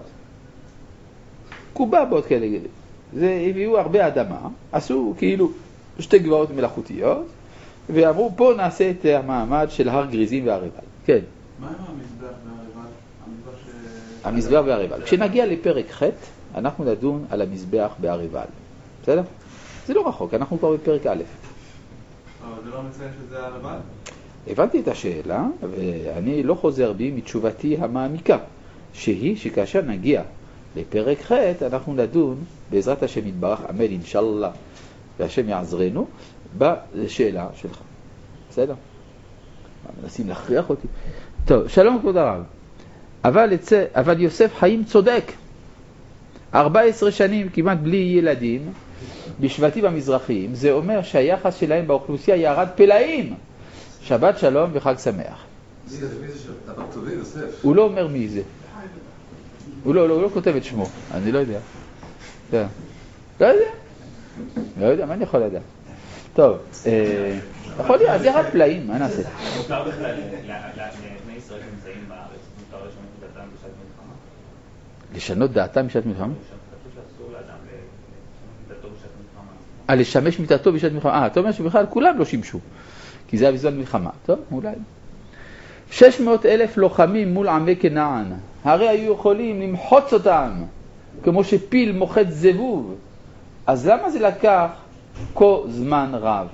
קובבות כאלה, זה הביאו הרבה אדמה, עשו כאילו שתי גבעות מלאכותיות, ואמרו פה נעשה את המעמד של הר גריזים והרבל. כן. מה עם המזבח והרבל? ש... המזבח והרבל. כשנגיע לפרק ח' אנחנו נדון על המזבח והרבל. בסדר? זה לא רחוק, אנחנו כבר בפרק א'. אבל זה לא מציין שזה הרבל? הבנתי את השאלה, ואני לא חוזר בי מתשובתי המעמיקה, שהיא שכאשר נגיע לפרק ח' אנחנו נדון בעזרת השם יתברך, אמן אינשאללה, והשם יעזרנו, בשאלה שלך. בסדר? מנסים להכריח אותי. טוב, שלום כבוד הרב. אבל, יצא, אבל יוסף חיים צודק. ארבע עשרה שנים כמעט בלי ילדים בשבטים המזרחיים, זה אומר שהיחס שלהם באוכלוסייה ירד פלאים. שבת שלום וחג שמח. מי זה שבת? אבל טובי יוסף. הוא לא אומר מי זה. הוא לא, לא, הוא לא כותב את שמו. אני לא יודע. לא, לא יודע. לא יודע, מה אני יכול לדעת? טוב, יכול להיות, אז ירד פלאים, מה נעשה? מותר בכלל, לבני ישראל שנמצאים בארץ, מותר לשנות דעתם בשעת מלחמה? לשנות דעתם בשעת מלחמה? כתוב שאסור לאדם לשנות דעתו בשעת מלחמה. אה, לשמש מיטתו בשעת מלחמה. אה, אתה אומר שבכלל כולם לא שימשו, כי זה היה בזמן מלחמה. טוב, אולי. שש מאות אלף לוחמים מול עמי כנען, הרי היו יכולים למחוץ אותם, כמו שפיל מוחץ זבוב. אז למה זה לקח כה זמן רב?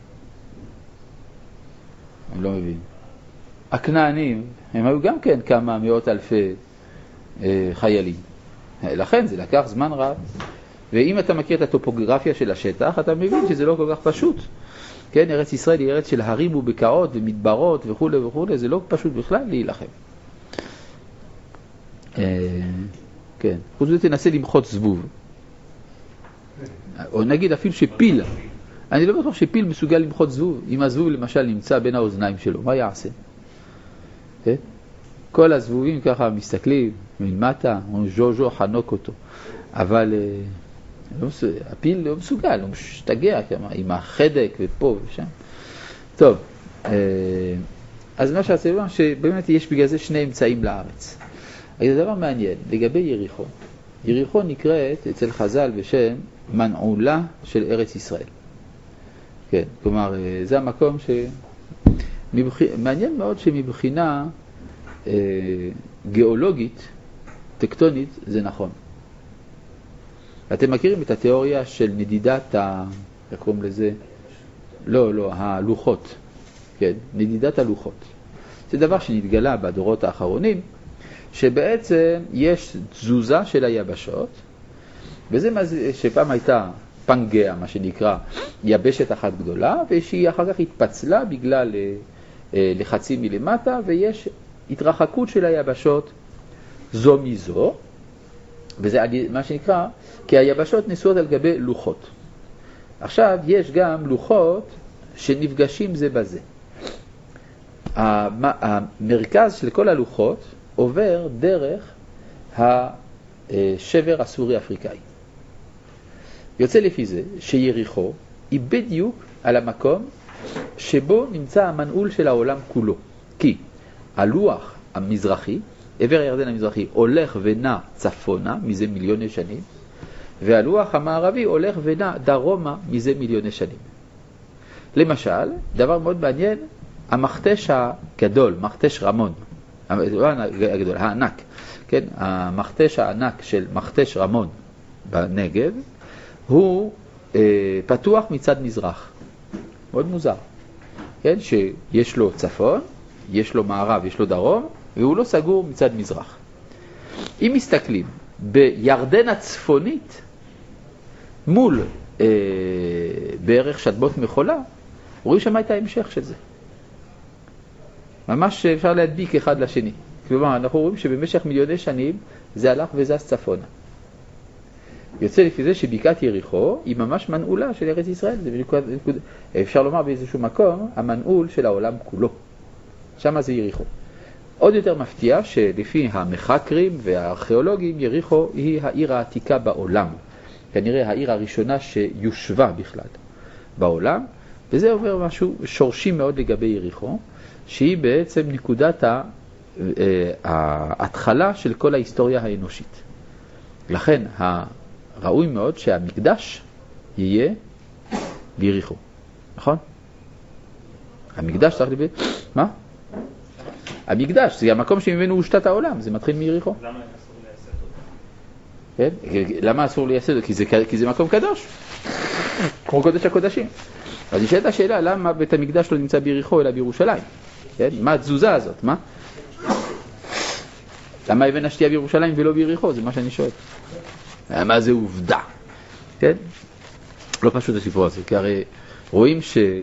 אני לא מבין. הכנענים, הם היו גם כן כמה מאות אלפי אה, חיילים. לכן זה לקח זמן רב. ואם אתה מכיר את הטופוגרפיה של השטח, אתה מבין שזה לא כל כך פשוט. כן, ארץ ישראל היא ארץ של הרים ובקעות ומדברות וכו' וכו', זה לא פשוט בכלל להילחם. אה, כן, חוץ מזה תנסה למחוץ זבוב. או נגיד אפילו שפיל, אני לא בטוח שפיל מסוגל למחות זבוב. אם הזבוב למשל נמצא בין האוזניים שלו, מה יעשה? כן? כל הזבובים ככה מסתכלים מלמטה, ז'ו-ז'ו חנוק אותו. אבל לא, הפיל לא מסוגל, הוא משתגע כמה, עם החדק ופה ושם. טוב, אז מה שעשה לו, שבאמת יש בגלל זה שני אמצעים לארץ. זה דבר מעניין, לגבי יריחו. יריחו נקראת אצל חז"ל בשם מנעולה של ארץ ישראל. כן, כלומר, זה המקום ש... מבח... מעניין מאוד שמבחינה אה, גיאולוגית, טקטונית, זה נכון. אתם מכירים את התיאוריה של נדידת ה... איך קוראים לזה? לא, לא, הלוחות. כן, נדידת הלוחות. זה דבר שנתגלה בדורות האחרונים, שבעצם יש תזוזה של היבשות, וזה מה זה, שפעם הייתה פנגאה, מה שנקרא, יבשת אחת גדולה, ושהיא אחר כך התפצלה בגלל לחצים מלמטה, ויש התרחקות של היבשות זו מזו, וזה מה שנקרא, כי היבשות נשואות על גבי לוחות. עכשיו, יש גם לוחות שנפגשים זה בזה. המרכז של כל הלוחות עובר דרך השבר הסורי-אפריקאי. יוצא לפי זה שיריחו היא בדיוק על המקום שבו נמצא המנעול של העולם כולו. כי הלוח המזרחי, עבר הירדן המזרחי, הולך ונע צפונה מזה מיליוני שנים, והלוח המערבי הולך ונע דרומה מזה מיליוני שנים. למשל, דבר מאוד מעניין, המכתש הגדול, מכתש רמון, הגדול, הענק, כן, המכתש הענק של מכתש רמון בנגב, הוא אה, פתוח מצד מזרח. מאוד מוזר. כן, שיש לו צפון, יש לו מערב, יש לו דרום, והוא לא סגור מצד מזרח. אם מסתכלים בירדן הצפונית, מול אה, בערך שדמות מחולה, רואים שם את ההמשך של זה. ממש אפשר להדביק אחד לשני. כלומר, אנחנו רואים שבמשך מיליוני שנים זה הלך וזז צפונה. יוצא לפי זה שבקעת יריחו היא ממש מנעולה של ארץ ישראל. זה בנקוד, בנקוד, אפשר לומר באיזשהו מקום, המנעול של העולם כולו. שם זה יריחו. עוד יותר מפתיע שלפי המחקרים והארכיאולוגים, יריחו היא העיר העתיקה בעולם. כנראה העיר הראשונה שיושבה בכלל בעולם, וזה עובר משהו שורשי מאוד לגבי יריחו, שהיא בעצם נקודת ההתחלה של כל ההיסטוריה האנושית. לכן ראוי מאוד שהמקדש יהיה ביריחו. נכון? המקדש צריך להיות... מה? המקדש זה המקום שממנו הושתת העולם, זה מתחיל מיריחו. למה אסור לייסד אותו? כן? למה אסור לייסד אותו? כי זה, כי זה מקום קדוש. כמו קודש הקודשים. אז נשאלת השאלה, למה בית המקדש לא נמצא ביריחו אלא בירושלים? כן? מה התזוזה הזאת? מה? למה אבן השתייה בירושלים ולא ביריחו? זה מה שאני שואל. מה זה עובדה? כן? לא פשוט הסיפור הזה, כי הרי רואים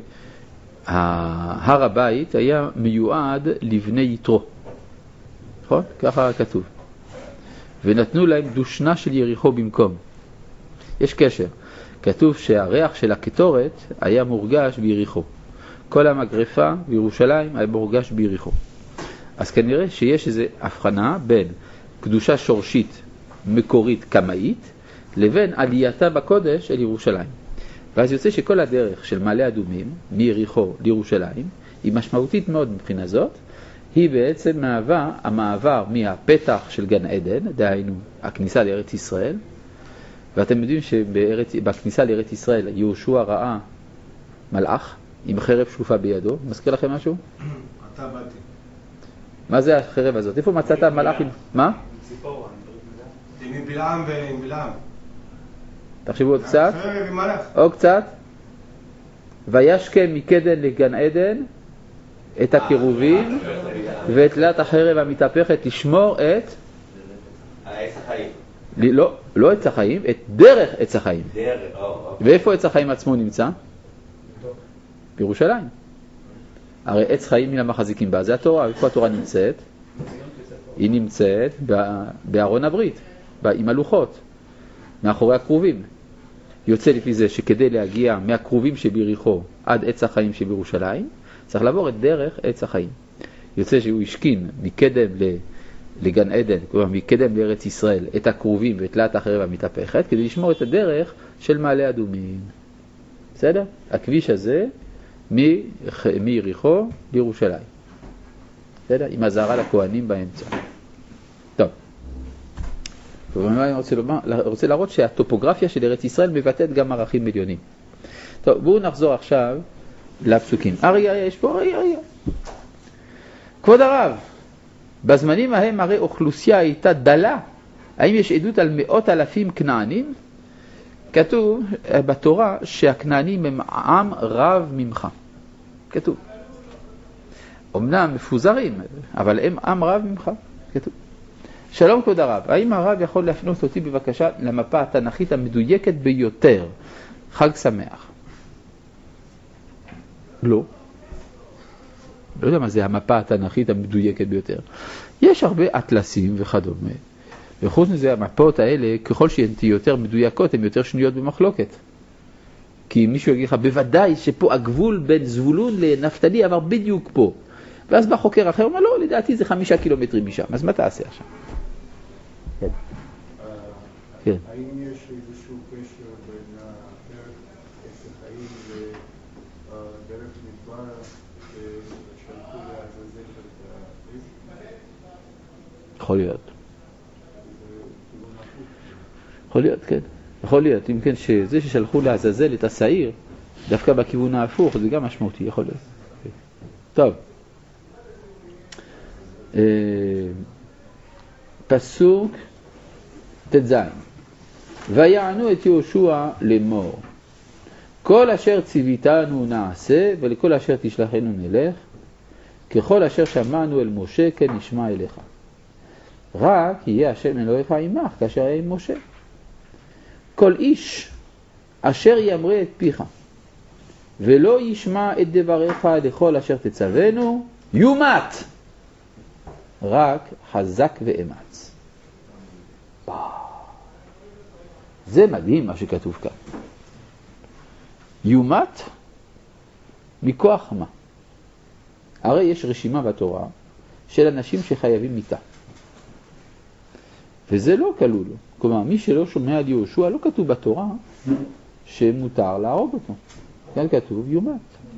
שההר הבית היה מיועד לבני יתרו. נכון? ככה כתוב. ונתנו להם דושנה של יריחו במקום. יש קשר. כתוב שהריח של הקטורת היה מורגש ביריחו. כל המגרפה בירושלים היה מורגש ביריחו. אז כנראה שיש איזו הבחנה בין קדושה שורשית מקורית קמאית לבין עלייתה בקודש אל ירושלים. ואז יוצא שכל הדרך של מעלה אדומים מיריחו לירושלים היא משמעותית מאוד מבחינה זאת. היא בעצם מהווה המעבר מהפתח של גן עדן, דהיינו הכניסה לארץ ישראל. ואתם יודעים שבכניסה לארץ ישראל יהושע ראה מלאך עם חרב שלופה בידו. מזכיר לכם משהו? אתה באתי. מה זה החרב הזאת? איפה מצאת מלאך עם... מה? ציפור. עם בלעם ועם בלעם. תחשבו עוד קצת. חרב עם מלאך. עוד קצת. וישכם מקדם לגן עדן את הקירובים ואת תלת החרב המתהפכת לשמור את... העץ החיים. לא, לא עץ החיים, את דרך עץ החיים. דרך, או. ואיפה עץ החיים עצמו נמצא? בירושלים. הרי עץ חיים מן המחזיקים בה, זה התורה. איפה התורה נמצאת? היא נמצאת בארון הברית, עם הלוחות, מאחורי הקרובים. יוצא לפי זה שכדי להגיע מהקרובים שביריחו עד עץ החיים שבירושלים, צריך לעבור את דרך עץ החיים. יוצא שהוא השכין מקדם לגן עדן, כלומר מקדם לארץ ישראל, את הקרובים ואת תלת החרב המתהפכת, כדי לשמור את הדרך של מעלה אדומים. בסדר? הכביש הזה מיריחו לירושלים. בסדר? עם הזהרה לכהנים באמצע. טוב. אני רוצה, לומר, רוצה להראות שהטופוגרפיה של ארץ ישראל מבטאת גם ערכים עליונים. טוב, בואו נחזור עכשיו לפסוקים. אריה, אריה, יש פה אריה, אריה. כבוד הרב, בזמנים ההם הרי אוכלוסייה הייתה דלה. האם יש עדות על מאות אלפים כנענים? כתוב בתורה שהכנענים הם עם רב ממך. כתוב. אמנם מפוזרים, אבל הם עם רב ממך. כתוב. שלום כבוד הרב, האם הרב יכול להפנות אותי בבקשה למפה התנ"כית המדויקת ביותר? חג שמח. לא. לא יודע מה זה המפה התנ"כית המדויקת ביותר. יש הרבה אטלסים וכדומה. וחוץ מזה, המפות האלה, ככל שהן תהיו יותר מדויקות, הן יותר שנויות במחלוקת. כי מישהו יגיד לך, בוודאי שפה הגבול בין זבולון לנפתלי עבר בדיוק פה. ואז בא חוקר אחר, אומר, לא, לדעתי זה חמישה קילומטרים משם. אז מה תעשה עכשיו? כן. כן. האם יש איזשהו קשר בין דרך עץ החיים ודרך מדבר ששלחו לעזאזל את העץ? יכול להיות. יכול להיות, כן. יכול להיות. אם כן, שזה ששלחו לעזאזל את השעיר, דווקא בכיוון ההפוך, זה גם משמעותי, יכול להיות. טוב. פסוק תז. ויענו את יהושע לאמור, כל אשר ציוויתנו נעשה, ולכל אשר תשלחנו נלך, ככל אשר שמענו אל משה כן נשמע אליך. רק יהיה השם אלוהיך עמך כאשר היה עם משה. כל איש אשר ימרה את פיך, ולא ישמע את דבריך לכל אשר תצוונו, יומת. רק חזק ואמץ. זה מדהים מה שכתוב כאן. יומת מכוח מה? הרי יש רשימה בתורה של אנשים שחייבים מיתה. וזה לא כלול. כלומר, מי שלא שומע על יהושע, לא כתוב בתורה שמותר להרוג אותו. כאן כתוב יומת.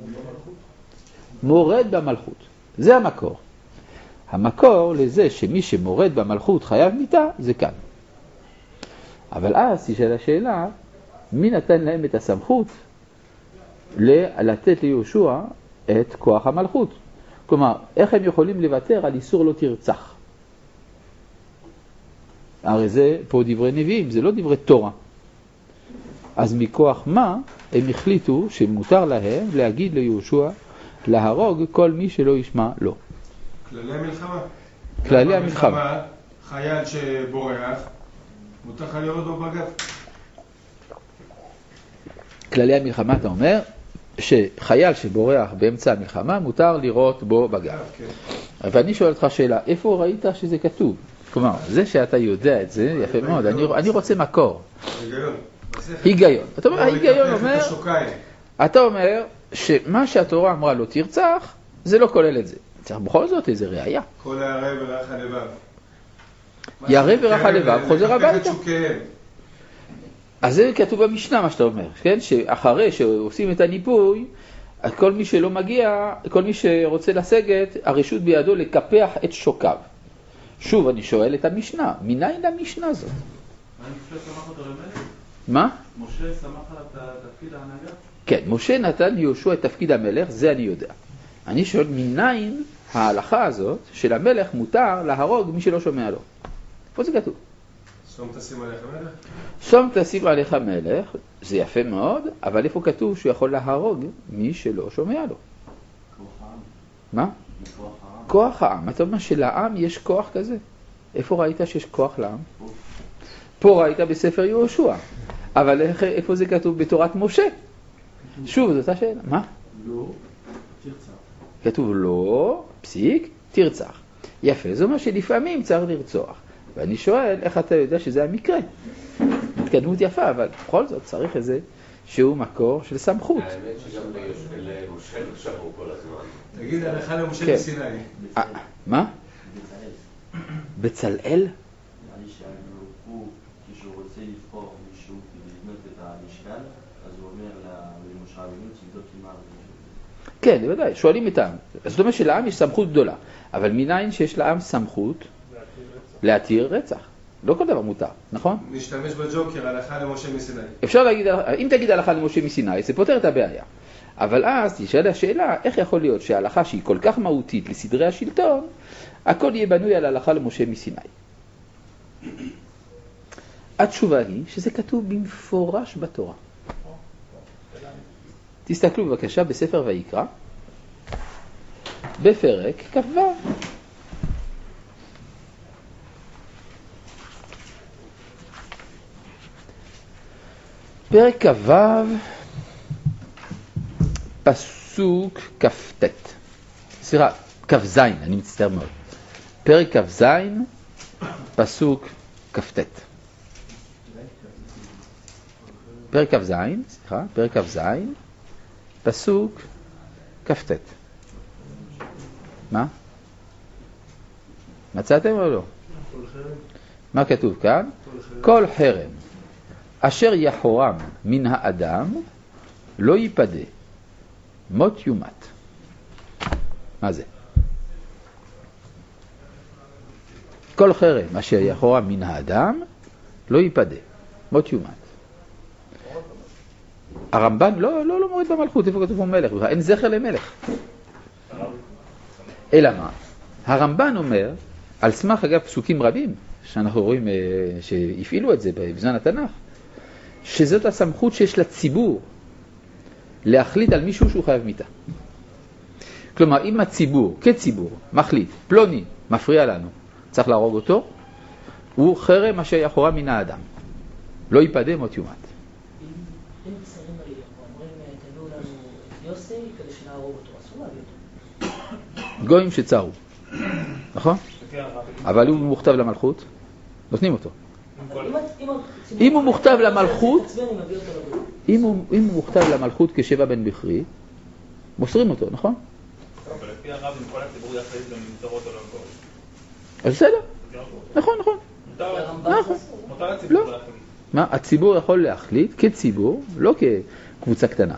מורד במלכות. זה המקור. המקור לזה שמי שמורד במלכות חייב מיתה, זה כאן. אבל אז תשאל השאלה, מי נתן להם את הסמכות לתת ליהושע את כוח המלכות? כלומר, איך הם יכולים לוותר על איסור לא תרצח? הרי זה פה דברי נביאים, זה לא דברי תורה. אז מכוח מה הם החליטו שמותר להם להגיד ליהושע להרוג כל מי שלא ישמע לו? כללי המלחמה. כללי המלחמה. חייל שבורח, מותר לך לראות בו בגב. כללי המלחמה, אתה אומר שחייל שבורח באמצע המלחמה מותר לראות בו בגב. כן. ואני שואל אותך שאלה, איפה ראית שזה כתוב? כלומר, זה שאתה יודע את זה, יפה מאוד, אני, אני רוצה מקור. היגיון. היגיון. אתה אומר, ההיגיון אומר, אתה אומר שמה שהתורה אמרה לא תרצח, זה לא כולל את זה. צריך בכל זאת איזה ראייה. כל ירא ורך הלבב. ירא ורך הלבב חוזר הביתה. אז זה כתוב במשנה מה שאתה אומר, כן? שאחרי שעושים את הניפוי, כל מי שלא מגיע, כל מי שרוצה לסגת, הרשות בידו לקפח את שוקיו. שוב, אני שואל את המשנה, מניין המשנה הזאת? משה סמך אותו למלך? מה? משה סמך על תפקיד ההנהגה? כן, משה נתן ליהושע את תפקיד המלך, זה אני יודע. אני שואל, מניין ההלכה הזאת של המלך מותר להרוג מי שלא שומע לו? פה זה כתוב. שום תשים עליך מלך? שום תשים עליך מלך, זה יפה מאוד, אבל איפה כתוב שהוא יכול להרוג מי שלא שומע לו? כוח העם. מה? כוח העם. כוח העם. אתה אומר שלעם יש כוח כזה? איפה ראית שיש כוח לעם? פה. פה ראית בספר יהושע. אבל איפה זה כתוב בתורת משה? שוב, זאת השאלה. מה? לא, תרצח. כתוב לא, פסיק, תרצח. יפה, זאת אומרת שלפעמים צריך לרצוח. ואני שואל, איך אתה יודע שזה המקרה? התקדמות יפה, אבל בכל זאת צריך איזה שהוא מקור של סמכות. האמת שגם למשה נחשבו כל הזמן. תגיד, הלכה למשה מסיני. מה? בצלאל. בצלאל? אני שהוא, כשהוא רוצה לבחור מישהו ולבנות את המשכן, אז הוא אומר למשה רבנו, תבדוק עם העם. כן, בוודאי, שואלים את העם. זאת אומרת שלעם יש סמכות גדולה, אבל מניין שיש לעם סמכות להתיר רצח. לא כל דבר מותר, נכון? נשתמש בג'וקר, הלכה למשה מסיני. אפשר להגיד, אם תגיד הלכה למשה מסיני, זה פותר את הבעיה. אבל אז תשאל השאלה, איך יכול להיות שההלכה שהיא כל כך מהותית לסדרי השלטון, הכל יהיה בנוי על הלכה למשה מסיני? התשובה היא שזה כתוב במפורש בתורה. תסתכלו בבקשה בספר ויקרא, בפרק כ"ו. פרק כ"ו, פסוק כ"ט. סליחה, כ"ז, אני מצטער מאוד. פרק כ"ז, פסוק כ"ט. פרק כ"ז, סליחה, פרק כ"ז, פסוק כ"ט. מה? מצאתם או לא? מה כתוב כאן? כל חרם אשר יחורם מן האדם לא ייפדה, מות יומת. מה זה? כל חרם אשר יחורם מן האדם לא ייפדה, מות יומת. הרמב"ן לא, לא, לא מוריד במלכות, איפה כתוב מלך? אין זכר למלך. אלא מה? הרמב"ן אומר, על סמך אגב פסוקים רבים, שאנחנו רואים שהפעילו את זה בזמן התנ"ך, שזאת הסמכות שיש לציבור להחליט על מישהו שהוא חייב מיתה. כלומר, אם הציבור, כציבור, מחליט, פלוני, מפריע לנו, צריך להרוג אותו, הוא חרם אשר יחורם מן האדם. לא ייפדה מות יומת. אם גויים שצרו, נכון? אבל אם הוא מוכתב למלכות, נותנים אותו. אם הוא מוכתב למלכות, אם הוא מוכתב למלכות כשבע בן בכרי, מוסרים אותו, נכון? אבל לפי הרב, אם כל הציבור יחליט גם למסור אותו לא גוי. אז בסדר. נכון, נכון. מותר הציבור להחליט. מה? הציבור יכול להחליט כציבור, לא כקבוצה קטנה.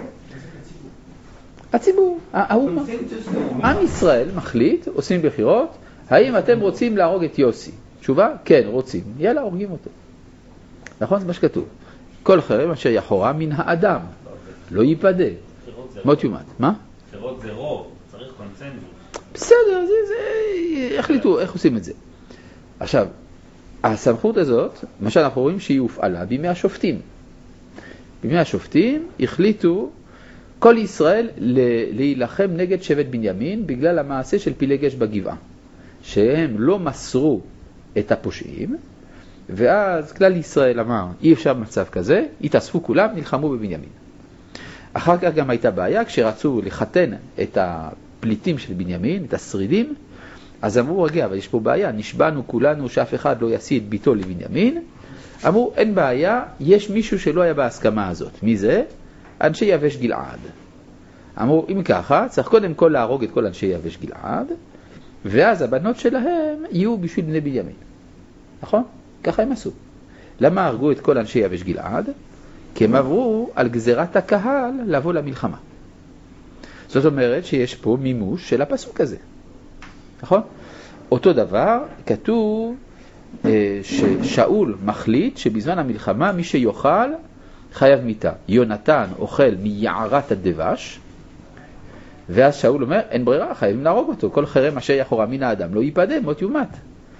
הציבור, האומה. עם ישראל מחליט, עושים בחירות, האם אתם רוצים להרוג את יוסי? תשובה? כן, רוצים. יאללה, הורגים אותו. נכון? זה מה שכתוב. כל חרם אשר יחורה מן האדם, לא ייפדה. מות יומת. מה? בחירות זה רוב, צריך קונצנזוס. בסדר, זה, זה, החליטו איך עושים את זה. עכשיו, הסמכות הזאת, מה שאנחנו רואים שהיא הופעלה בימי השופטים. בימי השופטים החליטו כל ישראל להילחם נגד שבט בנימין בגלל המעשה של פילגש בגבעה. שהם לא מסרו את הפושעים, ואז כלל ישראל אמר, אי אפשר במצב כזה, התאספו כולם, נלחמו בבנימין. אחר כך גם הייתה בעיה, כשרצו לחתן את הפליטים של בנימין, את השרידים, אז אמרו, רגע, אבל יש פה בעיה, נשבענו כולנו שאף אחד לא ישיא את ביתו לבנימין. אמרו, אין בעיה, יש מישהו שלא היה בהסכמה הזאת. מי זה? אנשי יבש גלעד. אמרו, אם ככה, צריך קודם כל להרוג את כל אנשי יבש גלעד, ואז הבנות שלהם יהיו בשביל בני בנימין. נכון? ככה הם עשו. למה הרגו את כל אנשי יבש גלעד? כי הם עברו על גזירת הקהל לבוא למלחמה. זאת אומרת שיש פה מימוש של הפסוק הזה. נכון? אותו דבר כתוב אה, ששאול מחליט שבזמן המלחמה מי שיוכל חייב מיתה. יונתן אוכל מיערת הדבש, ואז שאול אומר, אין ברירה, חייבים להרוג אותו. כל חרם אשר יחורה מן האדם לא ייפדה, מות יומת.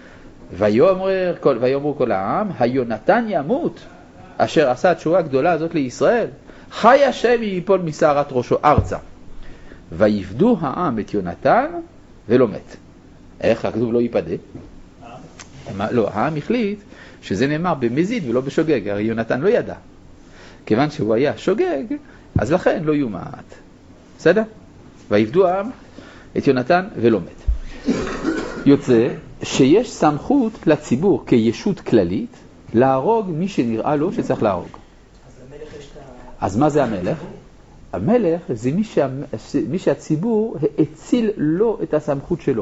ויאמר כל, ויאמרו כל העם, היונתן ימות, אשר עשה התשובה הגדולה הזאת לישראל. חי השם ייפול משערת ראשו ארצה. ויפדו העם את יונתן ולא מת. איך הכתוב לא ייפדה? לא, העם החליט שזה נאמר במזיד ולא בשוגג, הרי יונתן לא ידע. כיוון שהוא היה שוגג, אז לכן לא יומת. בסדר? ויפדו העם את יונתן ולא מת. יוצא שיש סמכות לציבור כישות כללית להרוג מי שנראה לו שצריך להרוג. אז למלך יש את ה... אז מה זה המלך? המלך זה מי, שה... מי שהציבור הציל לו את הסמכות שלו.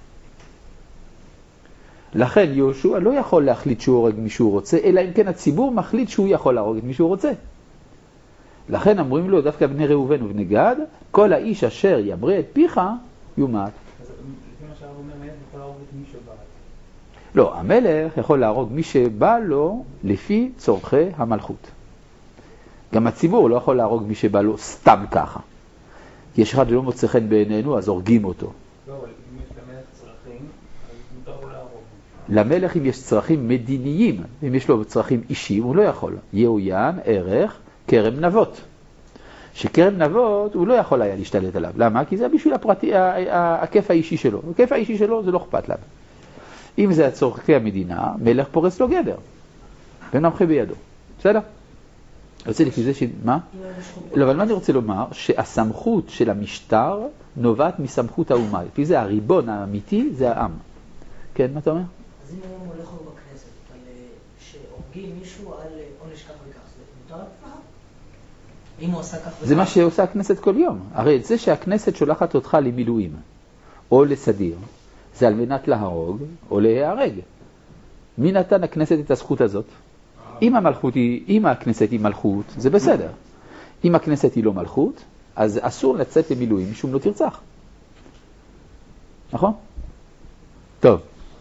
לכן יהושע לא יכול להחליט שהוא הורג מי שהוא רוצה, אלא אם כן הציבור מחליט שהוא יכול להרוג את מי שהוא רוצה. לכן אמרים לו דווקא בני ראובן ובני גד, כל האיש אשר ימרה את פיך יומת. אז לפי מה שהרב אומר, מלך יכול להרוג את מי שבא. לא, המלך יכול להרוג מי שבא לו לפי צורכי המלכות. גם הציבור לא יכול להרוג מי שבא לו סתם ככה. כי יש אחד שלא מוצא חן בעינינו, אז הורגים אותו. לא, אבל אם יש למלך צרכים, אז מותר לו להרוג. למלך אם יש צרכים מדיניים, אם יש לו צרכים אישיים, הוא לא יכול. יהוין, ערך, כרם נבות. שכרם נבות הוא לא יכול היה להשתלט עליו. למה? כי זה בשביל הפרטי, הכיף האישי שלו. הכיף האישי שלו זה לא אכפת להם. אם זה הצורכי המדינה, מלך פורס לו גדר. ונמחה בידו. בסדר? רוצה לפי זה ש... מה? לא, אבל מה אני רוצה לומר? שהסמכות של המשטר נובעת מסמכות האומה. לפי זה הריבון האמיתי זה העם. כן, מה אתה אומר? אז אם היום הולך לו בכנסת, על שהורגים מישהו על עונש כך וכך, זה מותר לך? אם הוא עשה כך וכך? זה מה שעושה הכנסת כל יום. הרי זה שהכנסת שולחת אותך למילואים, או לסדיר, זה על מנת להרוג או להיהרג. מי נתן הכנסת את הזכות הזאת? אם המלכות היא, אם הכנסת היא מלכות, זה בסדר. אם הכנסת היא לא מלכות, אז אסור לצאת למילואים משום לא תרצח. נכון? טוב.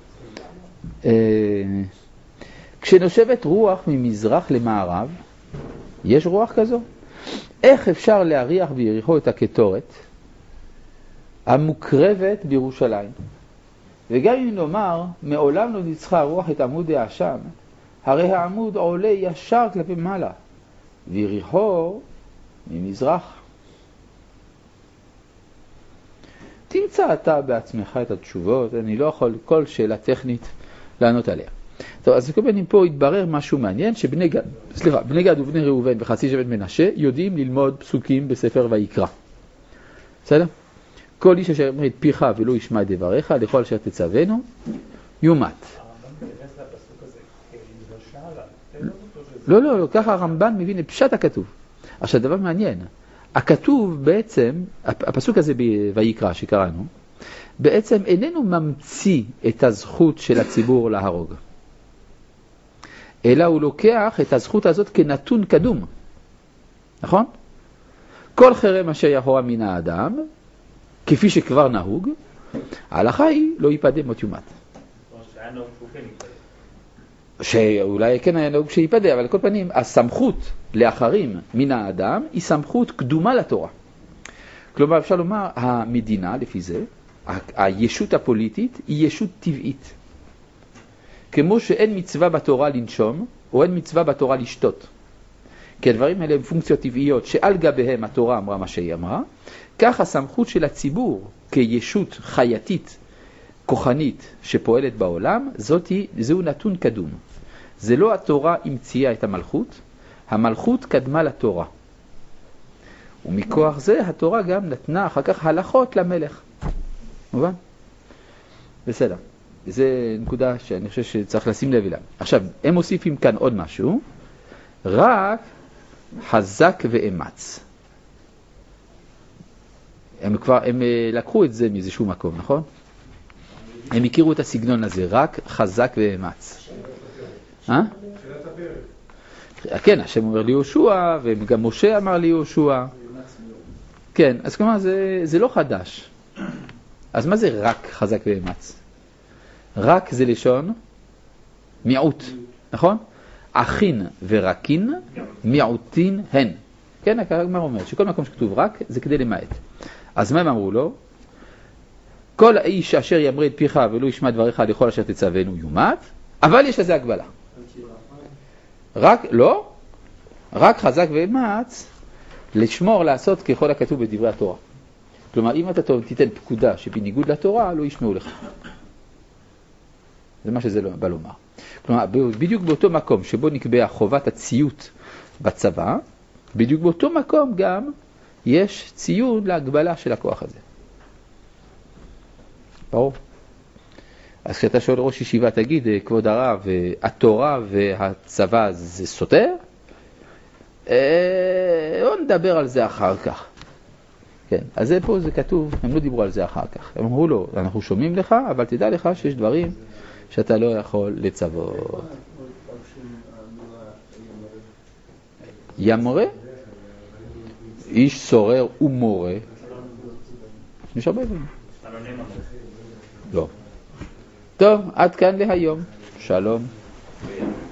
כשנושבת רוח ממזרח למערב, יש רוח כזו? איך אפשר להריח ביריחו את הקטורת המוקרבת בירושלים? וגם אם נאמר, מעולם לא ניצחה רוח את עמוד העשן, הרי העמוד עולה ישר כלפי מעלה, ויריחו ממזרח. תמצא אתה בעצמך את התשובות, אני לא יכול כל שאלה טכנית לענות עליה. טוב, אז כמובן פה התברר משהו מעניין, שבני גד, סליחה, בני גד ובני ראובן וחצי שבט מנשה יודעים ללמוד פסוקים בספר ויקרא. בסדר? כל איש אשר יאמר את פיך ולא ישמע את דבריך, לכל אשר תצוונו, יומת. הרמב"ן מתייחס לפסוק הזה כמדרשה, לא, לא, לא, ככה הרמב"ן מבין את פשט הכתוב. עכשיו, דבר מעניין, הכתוב בעצם, הפסוק הזה ויקרא שקראנו, בעצם איננו ממציא את הזכות של הציבור להרוג, אלא הוא לוקח את הזכות הזאת כנתון קדום. נכון? כל חרם אשר יהורה מן האדם, כפי שכבר נהוג, ההלכה היא לא ייפדה מות יומת. שהיה נהוג שהוא כן ייפדה. שאולי כן היה נהוג שיפדה, אבל על כל פנים, הסמכות לאחרים מן האדם היא סמכות קדומה לתורה. כלומר, אפשר לומר, המדינה, לפי זה, הישות הפוליטית היא ישות טבעית. כמו שאין מצווה בתורה לנשום, או אין מצווה בתורה לשתות. כי הדברים האלה הם פונקציות טבעיות שעל גביהם התורה אמרה מה שהיא אמרה, כך הסמכות של הציבור כישות חייתית, כוחנית שפועלת בעולם, זאת היא, זהו נתון קדום. זה לא התורה המציאה את המלכות, המלכות קדמה לתורה. ומכוח זה התורה גם נתנה אחר כך הלכות למלך. מובן? בסדר. זה נקודה שאני חושב שצריך לשים לב אליה. עכשיו, הם מוסיפים כאן עוד משהו, רק חזק ואמץ. הם כבר, הם לקחו את זה מאיזשהו מקום, נכון? הם הכירו את הסגנון הזה, רק חזק ואמץ. אה? כן, השם אומר לי יהושע, וגם משה אמר לי יהושע. כן, אז כלומר, זה, זה לא חדש. אז מה זה רק חזק ואמץ? רק זה לשון מיעוט, נכון? אחין ורקין, מיעוטין הן. כן, הכרמר אומר שכל מקום שכתוב רק זה כדי למעט. אז מה הם אמרו לו? כל האיש אשר יאמר את פיך ולא ישמע דבריך לכל אשר תצוונו יומת, אבל יש לזה הגבלה. רק, לא, רק חזק ואמץ לשמור לעשות ככל הכתוב בדברי התורה. כלומר, אם אתה תיתן פקודה שבניגוד לתורה, לא ישמעו לך. זה מה שזה בא לומר. כלומר, בדיוק באותו מקום שבו נקבע חובת הציות בצבא, בדיוק באותו מקום גם יש ציון להגבלה של הכוח הזה. ברור? אז כשאתה שואל ראש ישיבה, תגיד, כבוד הרב, התורה והצבא זה סותר? לא נדבר על זה אחר כך. כן, אז זה פה זה כתוב, הם לא דיברו על זה אחר כך. הם אמרו לו, אנחנו שומעים לך, אבל תדע לך שיש דברים שאתה לא יכול לצוות. ימורה? איש סורר ומורה. יש הרבה דברים. לא. טוב, עד כאן להיום. שלום.